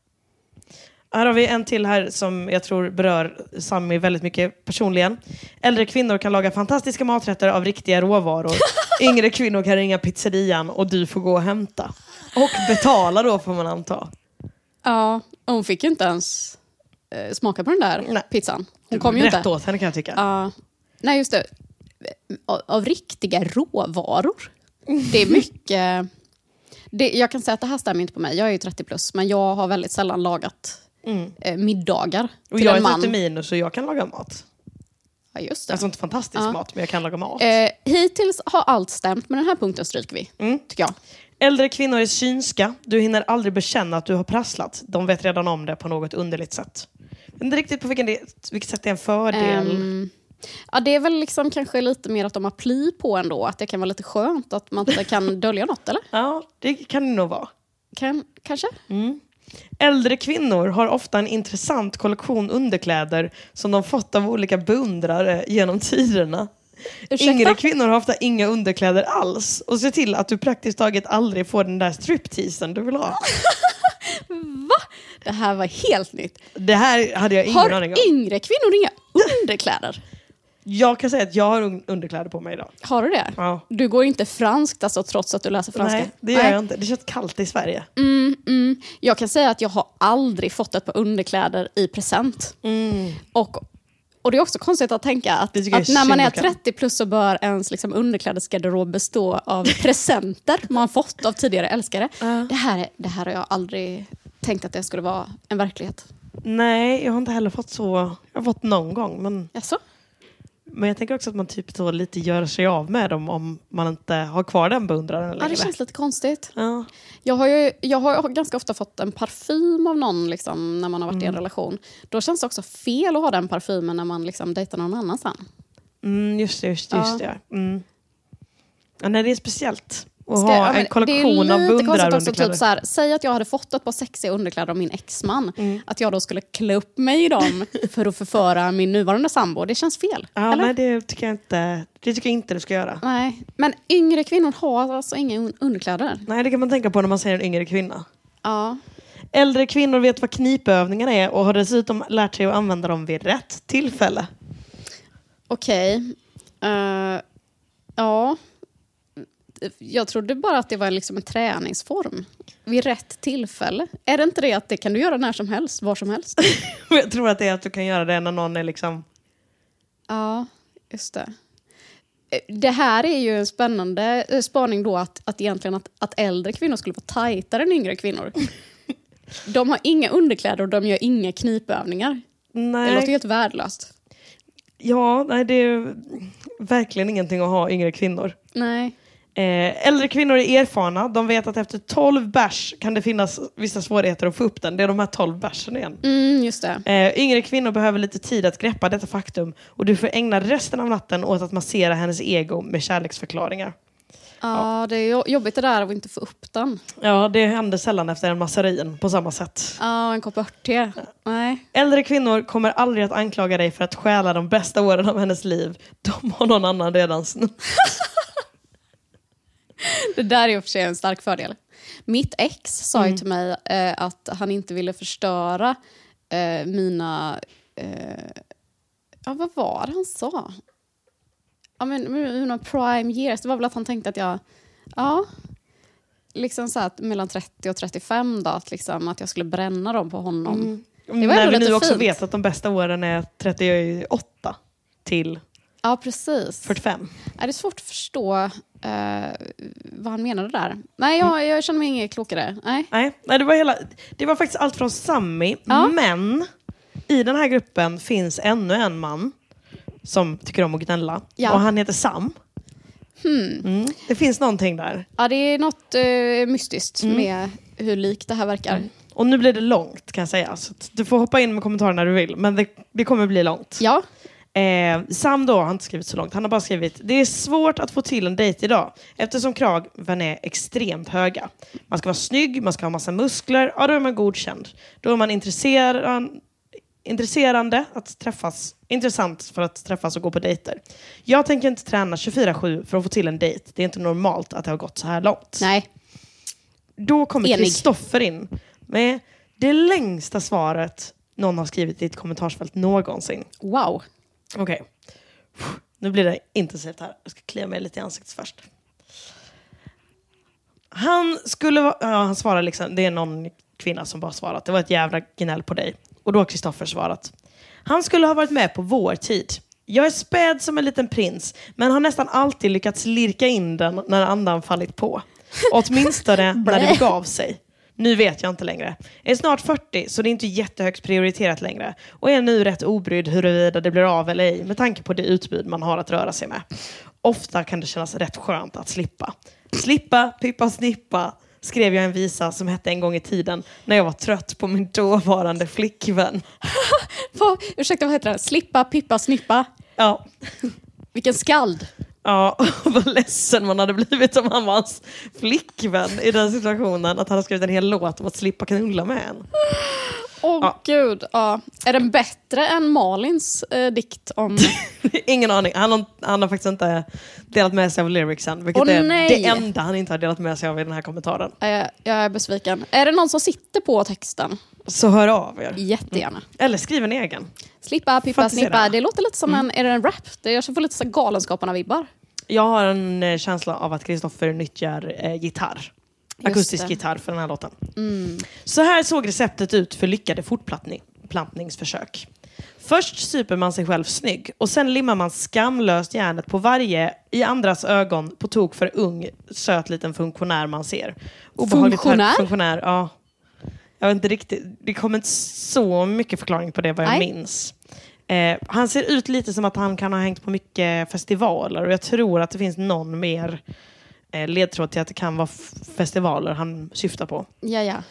Här har vi en till här som jag tror berör Sami väldigt mycket personligen. Äldre kvinnor kan laga fantastiska maträtter av riktiga råvaror. Yngre kvinnor kan ringa pizzerian och du får gå och hämta. Och betala då, får man anta. Ja, hon fick ju inte ens eh, smaka på den där Nej. pizzan. Hon kom ju Rätt inte. åt henne kan jag tycka. Uh, nej, just det. Av, av riktiga råvaror. Det är mycket... Det, jag kan säga att det här stämmer inte på mig. Jag är ju trettio plus, men jag har väldigt sällan lagat mm. eh, middagar till och jag en man. är trettio minus så jag kan laga mat. Ja, just det. Alltså inte fantastisk ja. mat, men jag kan laga mat. Eh, hittills har allt stämt, men den här punkten stryker vi, mm. tycker jag. Äldre kvinnor är synska. Du hinner aldrig bekänna att du har prasslat. De vet redan om det på något underligt sätt. Men inte riktigt på vilken det, vilket sätt det är en fördel. Um, ja, det är väl liksom kanske lite mer att de har ply på ändå. Att det kan vara lite skönt att man inte kan dölja något, eller? Ja, det kan det nog vara. Kan, kanske? Mm. Äldre kvinnor har ofta en intressant kollektion underkläder som de fått av olika beundrare genom tiderna. Ursäkta? Yngre kvinnor har ofta inga underkläder alls och ser till att du praktiskt taget aldrig får den där stripteasen du vill ha. Va? Det här var helt nytt. Det här hade jag ingen har aning om. Har yngre kvinnor inga underkläder? Jag kan säga att jag har un- underkläder på mig idag. Har du det? Ja. Du går inte franskt alltså, trots att du läser franska? Nej, det gör Nej. jag inte. Det känns kallt i Sverige. Mm, mm. Jag kan säga att jag har aldrig fått ett par underkläder i present. Mm. Och, och det är också konstigt att tänka att, Det tycker jag att är när man är synd, trettio plus så bör ens liksom, underklädesgarderob bestå av presenter man fått av tidigare älskare. Ja. Det, här, är- det här har jag aldrig tänkt att det skulle vara en verklighet. Nej, jag har inte heller fått så. Jag har fått någon gång. Men, Jaså? men jag tänker också att man typ så lite gör sig av med dem om man inte har kvar den beundraren Ja, längre. det känns lite konstigt. Ja. Jag har ju jag har ganska ofta fått en parfym av någon liksom, när man har varit i en relation. Då känns det också fel att ha den parfymen när man liksom, dejtar någon annan sen. Mm, just det, just det. Just det. Mm. Ja, nej, det är speciellt. Att Ska- ha ja, en men kollektion det är av lite konstigt också, beundrarunderkläder. typ så här, säg att jag hade fått ett par sexiga underkläder av min exman. Mm. Att jag då skulle klä upp mig i dem för att förföra min nuvarande sambo. Det känns fel. Ja, eller? nej, det tycker jag inte. Det tycker jag inte du ska göra. Nej. Men yngre kvinnor har alltså inga un- underkläder. Nej, det kan man tänka på när man säger en yngre kvinna. Ja. Äldre kvinnor vet vad knipövningar är och har dessutom lärt sig att använda dem vid rätt tillfälle. Okej. Eh, ja. Jag trodde bara att det var liksom en träningsform. Vid rätt tillfälle. Är det inte det att det kan du göra när som helst, var som helst? Jag tror att det är att du kan göra det när någon är liksom... Ja, just det. Det här är ju en spännande eh, spaning då att, att egentligen att, att äldre kvinnor skulle vara tajtare än yngre kvinnor. De har inga underkläder och de gör inga knipövningar. Det låter Nej, helt värdelöst. ja, nej, det är verkligen ingenting att ha yngre kvinnor. Nej. Eh, äldre kvinnor är erfarna. De vet att efter tolv bärs kan det finnas vissa svårigheter att få upp den. Det är de här tolv bärsen igen. Mm, just det. Eh, yngre kvinnor behöver lite tid att greppa detta faktum. Och du får ägna resten av natten åt att massera hennes ego med kärleksförklaringar. Ja, det är jo- jobbigt det där att inte få upp den. Ja, det händer sällan efter en massarin på samma sätt. Ja, en kopp örtte. Nej. Äldre kvinnor kommer aldrig att anklaga dig för att stjäla de bästa åren av hennes liv. De har någon annan redan snott. Det där är ju för sig en stark fördel. Mitt ex sa Mm. ju till mig eh, att han inte ville förstöra eh, mina... Eh, ja, vad var det han sa? Ja, men mina prime years. Det var väl att han tänkte att jag... Ja, liksom så att mellan trettio och trettiofem då, att, liksom, att jag skulle bränna dem på honom. Mm. Det var När ändå vi nu lite också fint. vet att de bästa åren är trettioåtta till Ja, precis. fyrtiofem. Är det svårt att förstå eh, vad han menade där? Nej, jag, jag känner mig inget klokare. Nej. Nej, nej det, var hela, det var faktiskt allt från Sammy. Ja. Men i den här gruppen finns ännu en man som tycker om att gnälla. Ja. Och han heter Sam. Hmm. Mm. Det finns någonting där. Ja, det är något eh, mystiskt Mm. med hur likt det här verkar. Och nu blir det långt kan jag säga. Så att du får hoppa in med kommentarer när du vill. Men det, det kommer bli långt. Ja. Eh, Sam då har inte skrivit så långt. Han har bara skrivit: det är svårt att få till en dejt idag eftersom kraven är extremt höga. Man ska vara snygg, man ska ha massa muskler. Ja, då är man godkänd. Då är man intresserad, intresserande att träffas. Intressant för att träffas och gå på dejter. Jag tänker inte träna tjugofyra sju för att få till en dejt. Det är inte normalt att det har gått så här långt. Nej. Då kommer Enig. Kristoffer in med det längsta svaret någon har skrivit i ett kommentarsfält någonsin. Wow. Okej. Nu blir det intensivt här. Jag ska klia mig lite i ansiktet först. Han skulle vara... Ja, han svarar liksom... Det är någon kvinna som bara svarat. Det var ett jävla gnäll på dig. Och då har Kristoffer svarat: han skulle ha varit med på vår tid. Jag är späd som en liten prins, men har nästan alltid lyckats lirka in den när andan fallit på. Åtminstone när det gav sig. Nu vet jag inte längre. Jag är snart fyrtio, så det är inte jättehögt prioriterat längre. Och är nu rätt obrydd huruvida det blir av eller ej, med tanke på det utbud man har att röra sig med. Ofta kan det kännas rätt skönt att slippa. Slippa, pippa, snippa, skrev jag en visa som hette en gång i tiden när jag var trött på min dåvarande flickvän. På, ursäkta, vad heter det? Slippa, pippa, snippa. Ja, Vilken skald. ja, vad ledsen man hade blivit om han var hans flickvän i den situationen. Att han har skrivit en hel låt om att slippa knulla med en. Åh Ja. gud. Ja. Är den bättre än Malins eh, dikt om... Ingen aning. Han har, han har faktiskt inte delat med sig av lyricsen. Vilket Åh, är nej. det enda han inte har delat med sig av i den här kommentaren. Eh, jag är besviken. Är det någon som sitter på texten? Så hör av er. Jättegärna. Eller skriv en egen. Slippa, pippa, Fantisera. snippa. Det låter lite som Mm. en, är det en rap? Det jag får lite så Galenskaparna-vibbar. Jag har en eh, känsla av att Kristoffer nyttjar eh, gitarr. Akustisk det. gitarr för den här låten. Mm. Så här såg receptet ut för lyckade fortplantningsförsök. Först super man sig själv snygg och sen limmar man skamlöst järnet på varje i andras ögon på tok för ung, söt liten funktionär man ser. Obehagligt Funktionär? Funktionär, ja. Jag vet inte riktigt, det kommer inte så mycket förklaring på det vad jag Nej. minns. Eh, han ser ut lite som att han kan ha hängt på mycket festivaler och jag tror att det finns någon mer eh, ledtråd till att det kan vara f- festivaler han syftar på. Ja, ja.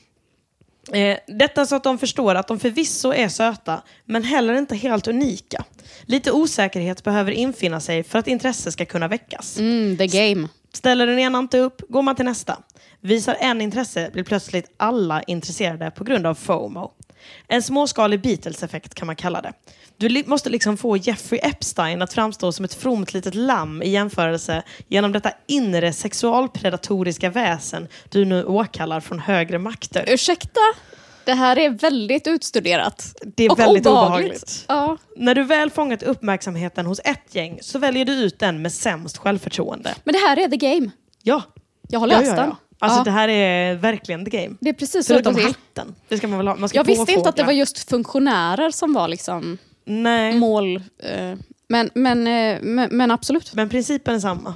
Eh, detta så att de förstår att de förvisso är söta, men heller inte helt unika. Lite osäkerhet behöver infinna sig för att intresse ska kunna väckas. Mm, the game. Ställer den ena inte upp, går man till nästa. Visar en intresse blir plötsligt alla intresserade på grund av FOMO. En småskalig Beatles-effekt kan man kalla det. Du li- måste liksom få Jeffrey Epstein att framstå som ett fromt litet lamm i jämförelse genom detta inre sexualpredatoriska väsen du nu åkallar från högre makter. Ursäkta? Det här är väldigt utstuderat. Det är och väldigt obehagligt. obehagligt. Ja. När du väl fångat uppmärksamheten hos ett gäng så väljer du ut den med sämst självförtroende. Men det här är the game. Ja. Jag har Ja, läst ja, ja. den. Alltså Ja. det här är verkligen the game. Det är precis så det går Förutom till. hatten. Det ska man väl ha. Man ska Jag visste inte att det påfågla. var just funktionärer som var liksom Nej. mål. eh, Men, men, eh, men, men absolut. Men principen är samma.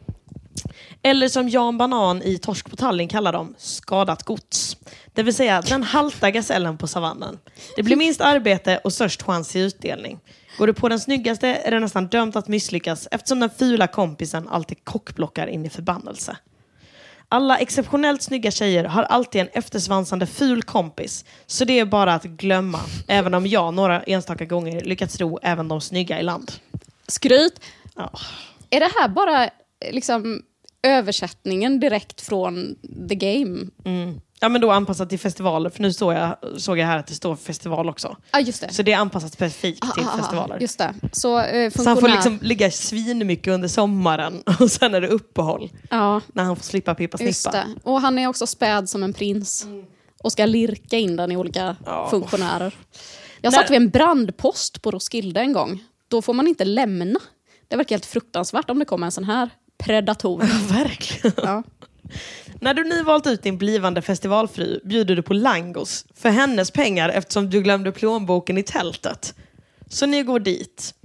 Eller som Jan Banan i Torsk på Tallinn kallar dem, skadat gods. Det vill säga den halta gasellen på savannen. Det blir minst arbete och störst chans till utdelning. Går du på den snyggaste är det nästan dömt att misslyckas eftersom den fula kompisen alltid kockblockar in i förbannelse. Alla exceptionellt snygga tjejer har alltid en eftersvansande ful kompis. Så det är bara att glömma. Även om jag några enstaka gånger lyckats ro även de snygga i land. Skryt. Ja. Är det här bara eh, liksom översättningen direkt från the game? Mm. Ja, men då anpassat till festivaler. För nu såg jag, såg jag här att det står festival också. Ja, ah, just det. Så det är anpassat specifikt Ah, till ah, ah, festivaler. Just det. Så, eh, Så han får funktionär- liksom ligga svinmycket under sommaren. Och sen är det uppehåll. Ja, När han får slippa pippa just snippa. det. Och han är också späd som en prins. Och ska lirka in den i olika Ja. funktionärer. Jag När- satt vid en brandpost på Roskilde en gång. Då får man inte lämna. Det verkar helt fruktansvärt om det kommer en sån här predator. Verkligen. Ja. När du nu valt ut din blivande festivalfru bjuder du på langos för hennes pengar eftersom du glömde plånboken i tältet. Så ni går dit.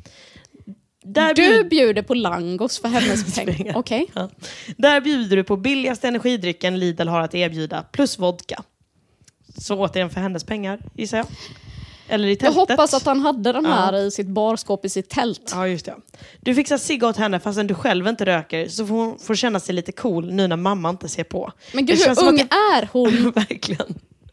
Där Du bjud- bjuder på langos för hennes pengar. pengar. Okej. Ja. Där bjuder du på billigaste energidrycken Lidl har att erbjuda plus vodka. Så återigen för hennes pengar, gissar jag. Eller i Jag tältet. hoppas att han hade de här Ja. i sitt barskåp i sitt tält. Ja, just det. Du fixar cigg åt henne fastän du själv inte röker så får hon får känna sig lite cool nu när mamma inte ser på. Men gud, Det känns hur som ung att är hon? Verkligen.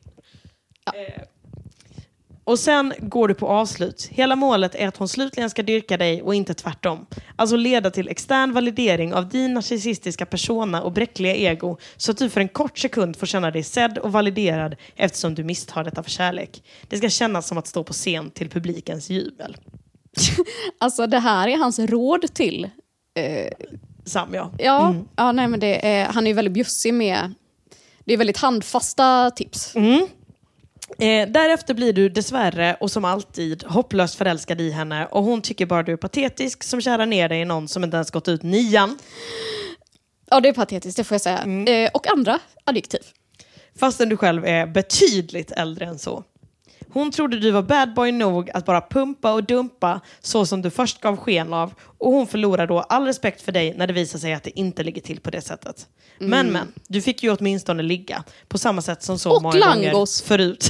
Eh, Och sen går du på avslut. Hela målet är att hon slutligen ska dyrka dig och inte tvärtom. Alltså leda till extern validering av din narcissistiska persona och bräckliga ego så att du för en kort sekund får känna dig sedd och validerad eftersom du misstar detta för kärlek. Det ska kännas som att stå på scen till publikens jubel. Alltså det här är hans råd till. Eh, Sam, ja. ja, Mm. ja nej, men det är, han är ju väldigt bjussig med. Det är väldigt handfasta tips. Mm. Eh, därefter blir du dessvärre och som alltid hopplöst förälskad i henne och hon tycker bara du är patetisk som kärar ner dig i någon som inte ens gått ut nian. Ja, det är patetiskt, det får jag säga. Mm. Eh, och andra adjektiv. Fastän du själv är betydligt äldre än så. Hon trodde du var bad boy nog att bara pumpa och dumpa så som du först gav sken av och hon förlorar då all respekt för dig när det visar sig att det inte ligger till på det sättet. Men men, du fick ju åtminstone ligga på samma sätt som så Och många langos. gånger förut.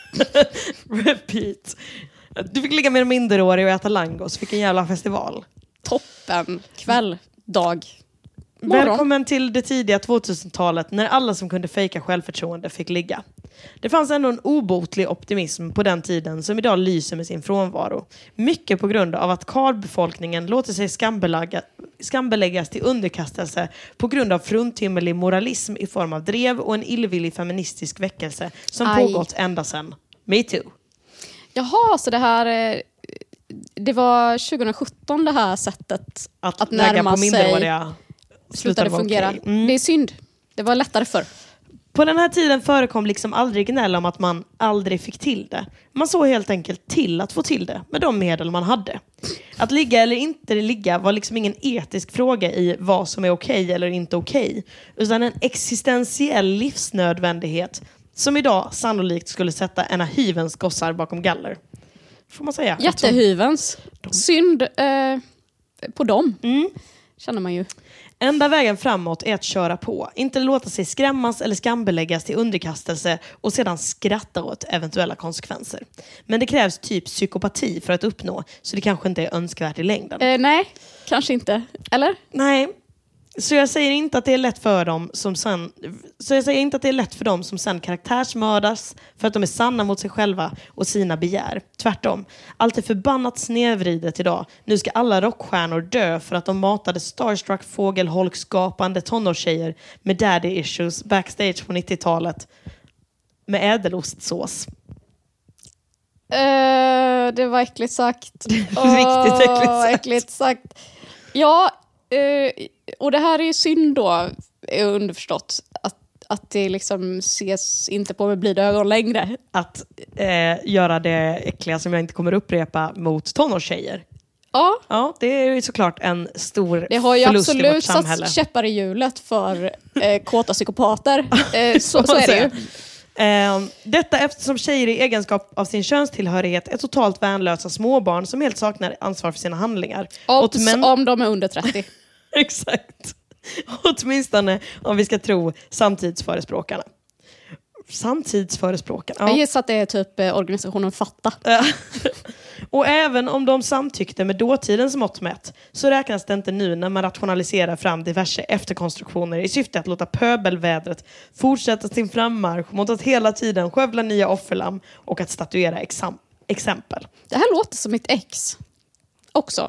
Repeat. Du fick ligga med en minderårig och äta langos. Fick en jävla festival. Toppen. Kväll. Dag. Morgon. Välkommen till det tidiga tvåtusentalet när alla som kunde fejka självförtroende fick ligga. Det fanns ändå en obotlig optimism på den tiden som idag lyser med sin frånvaro. Mycket på grund av att karlbefolkningen låter sig skambelägga, skambeläggas till underkastelse på grund av fruntimmerlig moralism i form av drev och en illvillig feministisk väckelse som Aj. pågått ända sedan Me Too. Jaha, så det här... eh, Det var tjugohundrasjutton det här sättet Att, att lägga närma på sig minderåriga slutade vara fungera. okej. Mm. Det är synd. Det var lättare förr. På den här tiden förekom liksom aldrig gnäll om att man aldrig fick till det. Man såg helt enkelt till att få till det med de medel man hade. Att ligga eller inte ligga var liksom ingen etisk fråga i vad som är okej eller inte okej. Utan en existentiell livsnödvändighet som idag sannolikt skulle sätta en av hyvens gossar bakom galler. Får man säga. Jättehyvens. De... Synd eh, på dem. Mm. Känner man ju. Enda vägen framåt är att köra på. Inte låta sig skrämmas eller skambeläggas till underkastelse och sedan skratta åt eventuella konsekvenser. Men det krävs typ psykopati för att uppnå, så det kanske inte är önskvärt i längden. Eh, nej, kanske inte. Eller? Nej. Så jag säger inte att det är lätt för dem som sen så jag säger inte att det är lätt för dem som sen karaktärsmördas för att de är sanna mot sig själva och sina begär. Tvärtom. Allt är förbannat snedvridet idag. Nu ska alla rockstjärnor dö för att de matade starstruck fågelholkskapande tonårstjejer med daddy issues backstage på nittiotalet med ädelostsås. Uh, det var äckligt sagt. Riktigt äckligt sagt. äckligt sagt. Ja, uh, och det här är ju synd då, är underförstått, att, att det liksom ses inte på med blida ögon längre. Att eh, göra det äckliga som jag inte kommer upprepa mot tonårstjejer. Ja. Ja, det är ju såklart en stor det har ju förlust i vårt absolut samhälle. satt käppar i hjulet för eh, kåta psykopater. Eh, så, så är det ju. Eh, detta eftersom tjejer i egenskap av sin könstillhörighet är totalt värnlösa småbarn som helt saknar ansvar för sina handlingar. Obs, män... om de är under trettio. Exakt. Åtminstone om vi ska tro samtidsförespråkarna. Samtidsförespråkarna. Ja. Jag gissar att det är typ eh, organisationen Fatta. Och även om de samtyckte med dåtidens mått mätt så räknas det inte nu när man rationaliserar fram diverse efterkonstruktioner i syfte att låta pöbelvädret fortsätta sin frammarsch mot att hela tiden skövla nya offerlamm och att statuera exam- exempel. Det här låter som mitt ex också.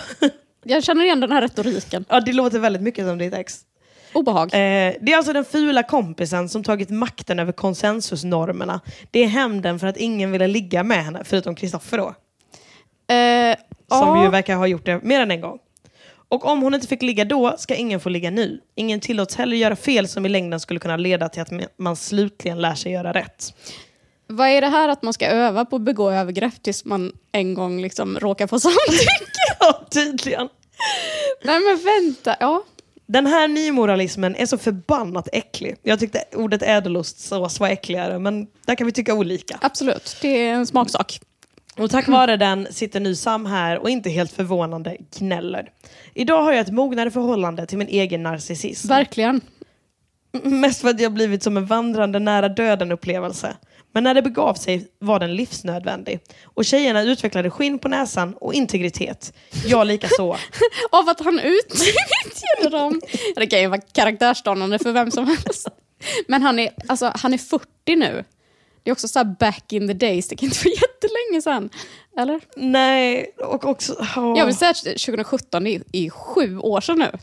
Jag känner igen den här retoriken. Ja, det låter väldigt mycket som ditt ex. Obehag. Eh, det är alltså den fula kompisen som tagit makten över konsensusnormerna. Det är hämnden för att ingen ville ligga med henne, förutom Kristoffer då. Eh, som ja. ju verkar ha gjort det mer än en gång. Och om hon inte fick ligga då, ska ingen få ligga nu. Ingen tillåts heller göra fel som i längden skulle kunna leda till att man slutligen lär sig göra rätt. Vad är det här att man ska öva på att begå övergrepp tills man en gång liksom råkar få samtycke? Ja, tydligen. Nej men vänta, ja. Den här nymoralismen är så förbannat äcklig. Jag tyckte ordet ädelostsås var äckligare, men där kan vi tycka olika. Absolut, det är en smaksak. Och tack vare den sitter nu Sam här och inte helt förvånande gnäller. Idag har jag ett mognare förhållande till min egen narcissism. Verkligen. Mest för att jag blivit som en vandrande nära döden upplevelse. Men när det begav sig var den livsnödvändig. Och tjejerna utvecklade skinn på näsan och integritet. Jag lika så. Av att han utnyttjade dem. Det kan ju vara karaktärsdannande för vem som helst. Men han är, alltså, han är fyrtio nu. Det är också så här back in the days. Det kan inte vara jättelänge sedan. Eller? Nej, och också... Oh. Jag vill säga att tjugo sjutton är, är sju år sedan nu.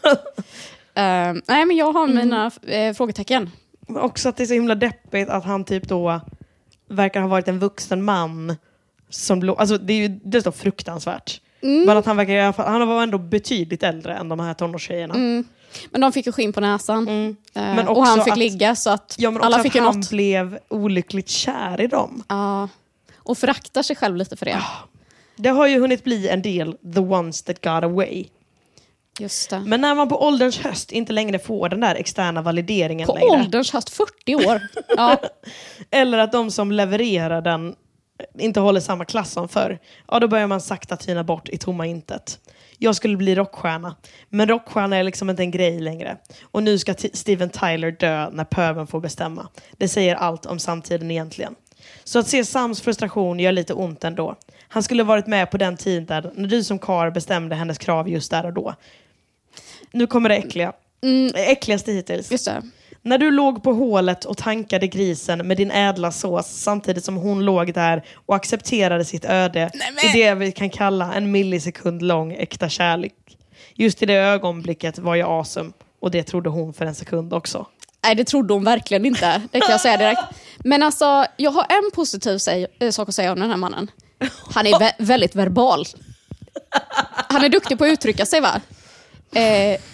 uh, nej, men jag har mina mm. frågetecken. Också att det är så himla deppigt att han typ då verkar ha varit en vuxen man som blå, alltså det är ju det står fruktansvärt. Mm. Men att han verkar i alla fall, han var ändå betydligt äldre än de här tonårstjejerna. Mm. Men de fick ju skinn på näsan. Mm. Uh, men och han fick att, ligga så att ja, men alla att fick ju han något. blev olyckligt kär i dem. Ja. Uh, och föraktar sig själv lite för det. Uh, det har ju hunnit bli en del the ones that got away. Just det. Men när man på ålderns höst inte längre får den där externa valideringen på längre. På ålderns höst, fyrtio år. Ja. Eller att de som levererar den inte håller samma klass som förr. Ja, då börjar man sakta tyna bort i tomma intet. Jag skulle bli rockstjärna. Men rockstjärna är liksom inte en grej längre. Och nu ska t- Steven Tyler dö när pöven får bestämma. Det säger allt om samtiden egentligen. Så att se Sams frustration gör lite ont ändå. Han skulle varit med på den tiden när du som karl bestämde hennes krav just där och då. Nu kommer det äckliga. Mm. Äckligaste hittills. Just det. När du låg på hålet och tankade grisen med din ädla sås samtidigt som hon låg där och accepterade sitt öde. Nej, men... i det vi kan kalla en millisekund lång äkta kärlek. Just i det ögonblicket var jag awesome. Och det trodde hon för en sekund också. Nej, det trodde hon verkligen inte. Det kan jag säga direkt. Men alltså, jag har en positiv säg- sak att säga om den här mannen. Han är vä- väldigt verbal. Han är duktig på att uttrycka sig, va? Eh,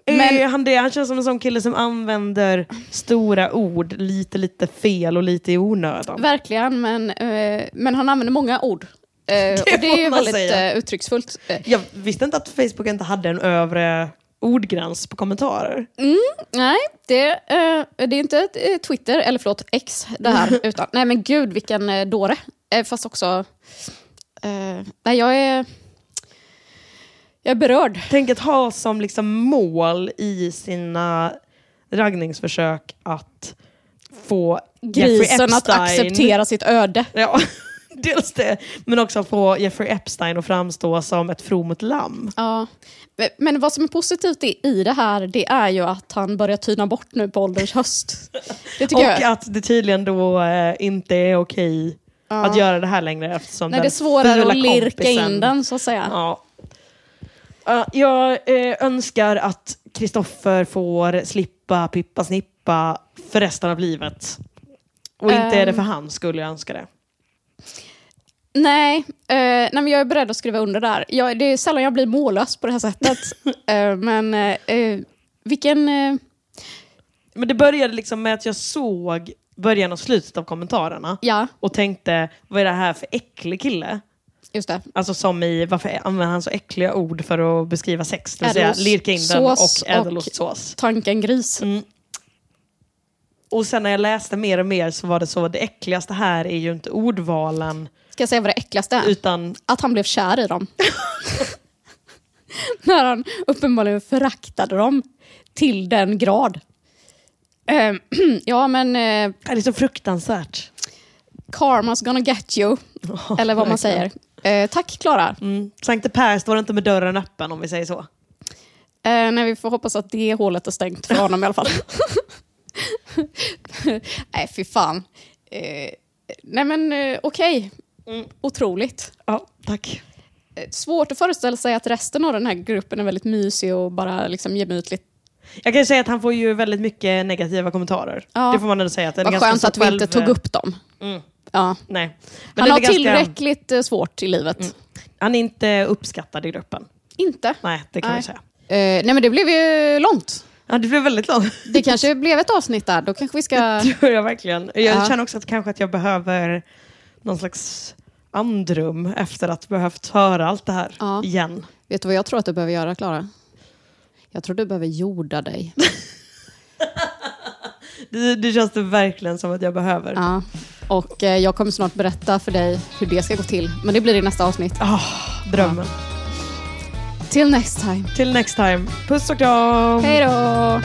Men han, det, han känns som en sån kille som använder stora ord lite, lite fel och lite i onödan. Verkligen, men, uh, men han använder många ord. Uh, det, och det är ju väldigt uh, uttrycksfullt. Jag visste inte att Facebook inte hade en övre ordgräns på kommentarer. Mm, nej, det, uh, det är inte uh, Twitter, eller förlåt, X det här. utan, nej men gud, vilken uh, dåre. Uh, fast också... Uh, nej, jag är... Jag är berörd. Tänk att ha som liksom mål i sina raggningsförsök att få grisen att acceptera sitt öde. Ja, dels det. Men också få Jeffrey Epstein att framstå som ett fromt lamm. Ja. Men vad som är positivt i det här, det är ju att han börjar tyna bort nu på ålderns höst. Det tycker Och jag. att det tydligen då eh, inte är okej ja. att göra det här längre. Eftersom Nej, det är svårare att lirka kompisen, in den, så att säga. Ja. Uh, jag uh, önskar att Kristoffer får slippa pippa snippa för resten av livet. Och inte um, är det för han skulle jag önska det. Nej, uh, nej men jag är beredd att skriva under där. Jag, det är sällan jag blir mållös på det här sättet. uh, men uh, vilken... Uh... Men det började liksom med att jag såg början och slutet av kommentarerna. Ja. Och tänkte, vad är det här för äcklig kille? Just det. Alltså som i, varför använder han så äckliga ord för att beskriva sex? Det vill säga lirka in den och ädelostsås. Tanken gris. Mm. Och sen när jag läste mer och mer så var det så, det äckligaste här är ju inte ordvalen. Ska jag säga vad det äckligaste är? Utan... Att han blev kär i dem. När han uppenbarligen föraktade dem till den grad. Uh, ja, men... Uh, det är så fruktansvärt. Karma's gonna get you. Oh, eller vad man säger. Uh, tack, Klara. Mm. Sankte Per står inte med dörren öppen, om vi säger så. Uh, nej, vi får hoppas att det hålet är stängt för honom i alla fall. Nej, fy fan. Uh, nej, men uh, okej. Okay. Mm. Otroligt. Ja, tack. Uh, svårt att föreställa sig att resten av den här gruppen är väldigt mysig och bara liksom gemytligt. Jag kan ju säga att han får ju väldigt mycket negativa kommentarer. Ja. Det får man ändå säga. Att det är vad skönt att vi själv... inte tog upp dem. Mm. Ja. Nej. Men han har ganska... tillräckligt svårt i livet. Mm. Han är inte uppskattad i gruppen. Inte? Nej, det kan nej. man säga. Uh, nej, men det blev ju långt. Ja, det blev väldigt långt. Det kanske blev ett avsnitt där. Då kanske vi ska... Det tror jag verkligen. Jag ja. känner också att kanske att jag behöver någon slags andrum efter att behövt höra allt det här ja. igen. Vet du vad jag tror att du behöver göra, Klara? Jag tror du behöver jorda dig. det, det känns det verkligen som att jag behöver. Ja. Och eh, jag kommer snart berätta för dig hur det ska gå till. Men det blir i nästa avsnitt. Oh, drömmen. Ja. Till next time. Till next time. Puss och kram. Hej då.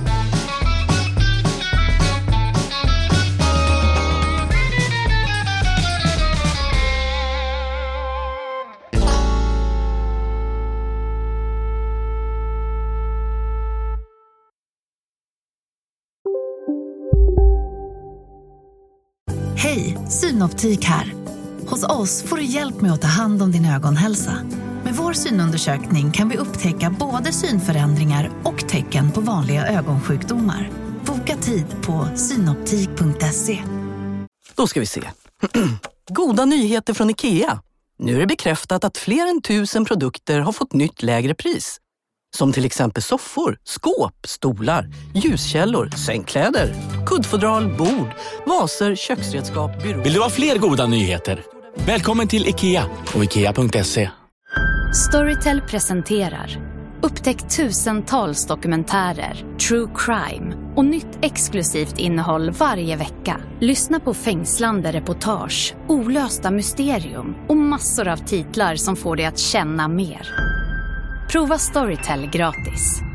Hej, Synoptik här. Hos oss får du hjälp med att ta hand om din ögonhälsa. Med vår synundersökning kan vi upptäcka både synförändringar och tecken på vanliga ögonsjukdomar. Boka tid på synoptik punkt se. Då ska vi se. Goda nyheter från IKEA. Nu är det bekräftat att fler än tusen produkter har fått nytt lägre pris. Som till exempel soffor, skåp, stolar, ljuskällor, sängkläder, kuddfodral, bord, vaser, köksredskap, byråer. Vill du ha fler goda nyheter? Välkommen till IKEA och ikea punkt se. Storytel presenterar upptäck tusentals dokumentärer, true crime och nytt exklusivt innehåll varje vecka. Lyssna på fängslande reportage, olösta mysterium och massor av titlar som får dig att känna mer. Prova Storytel gratis.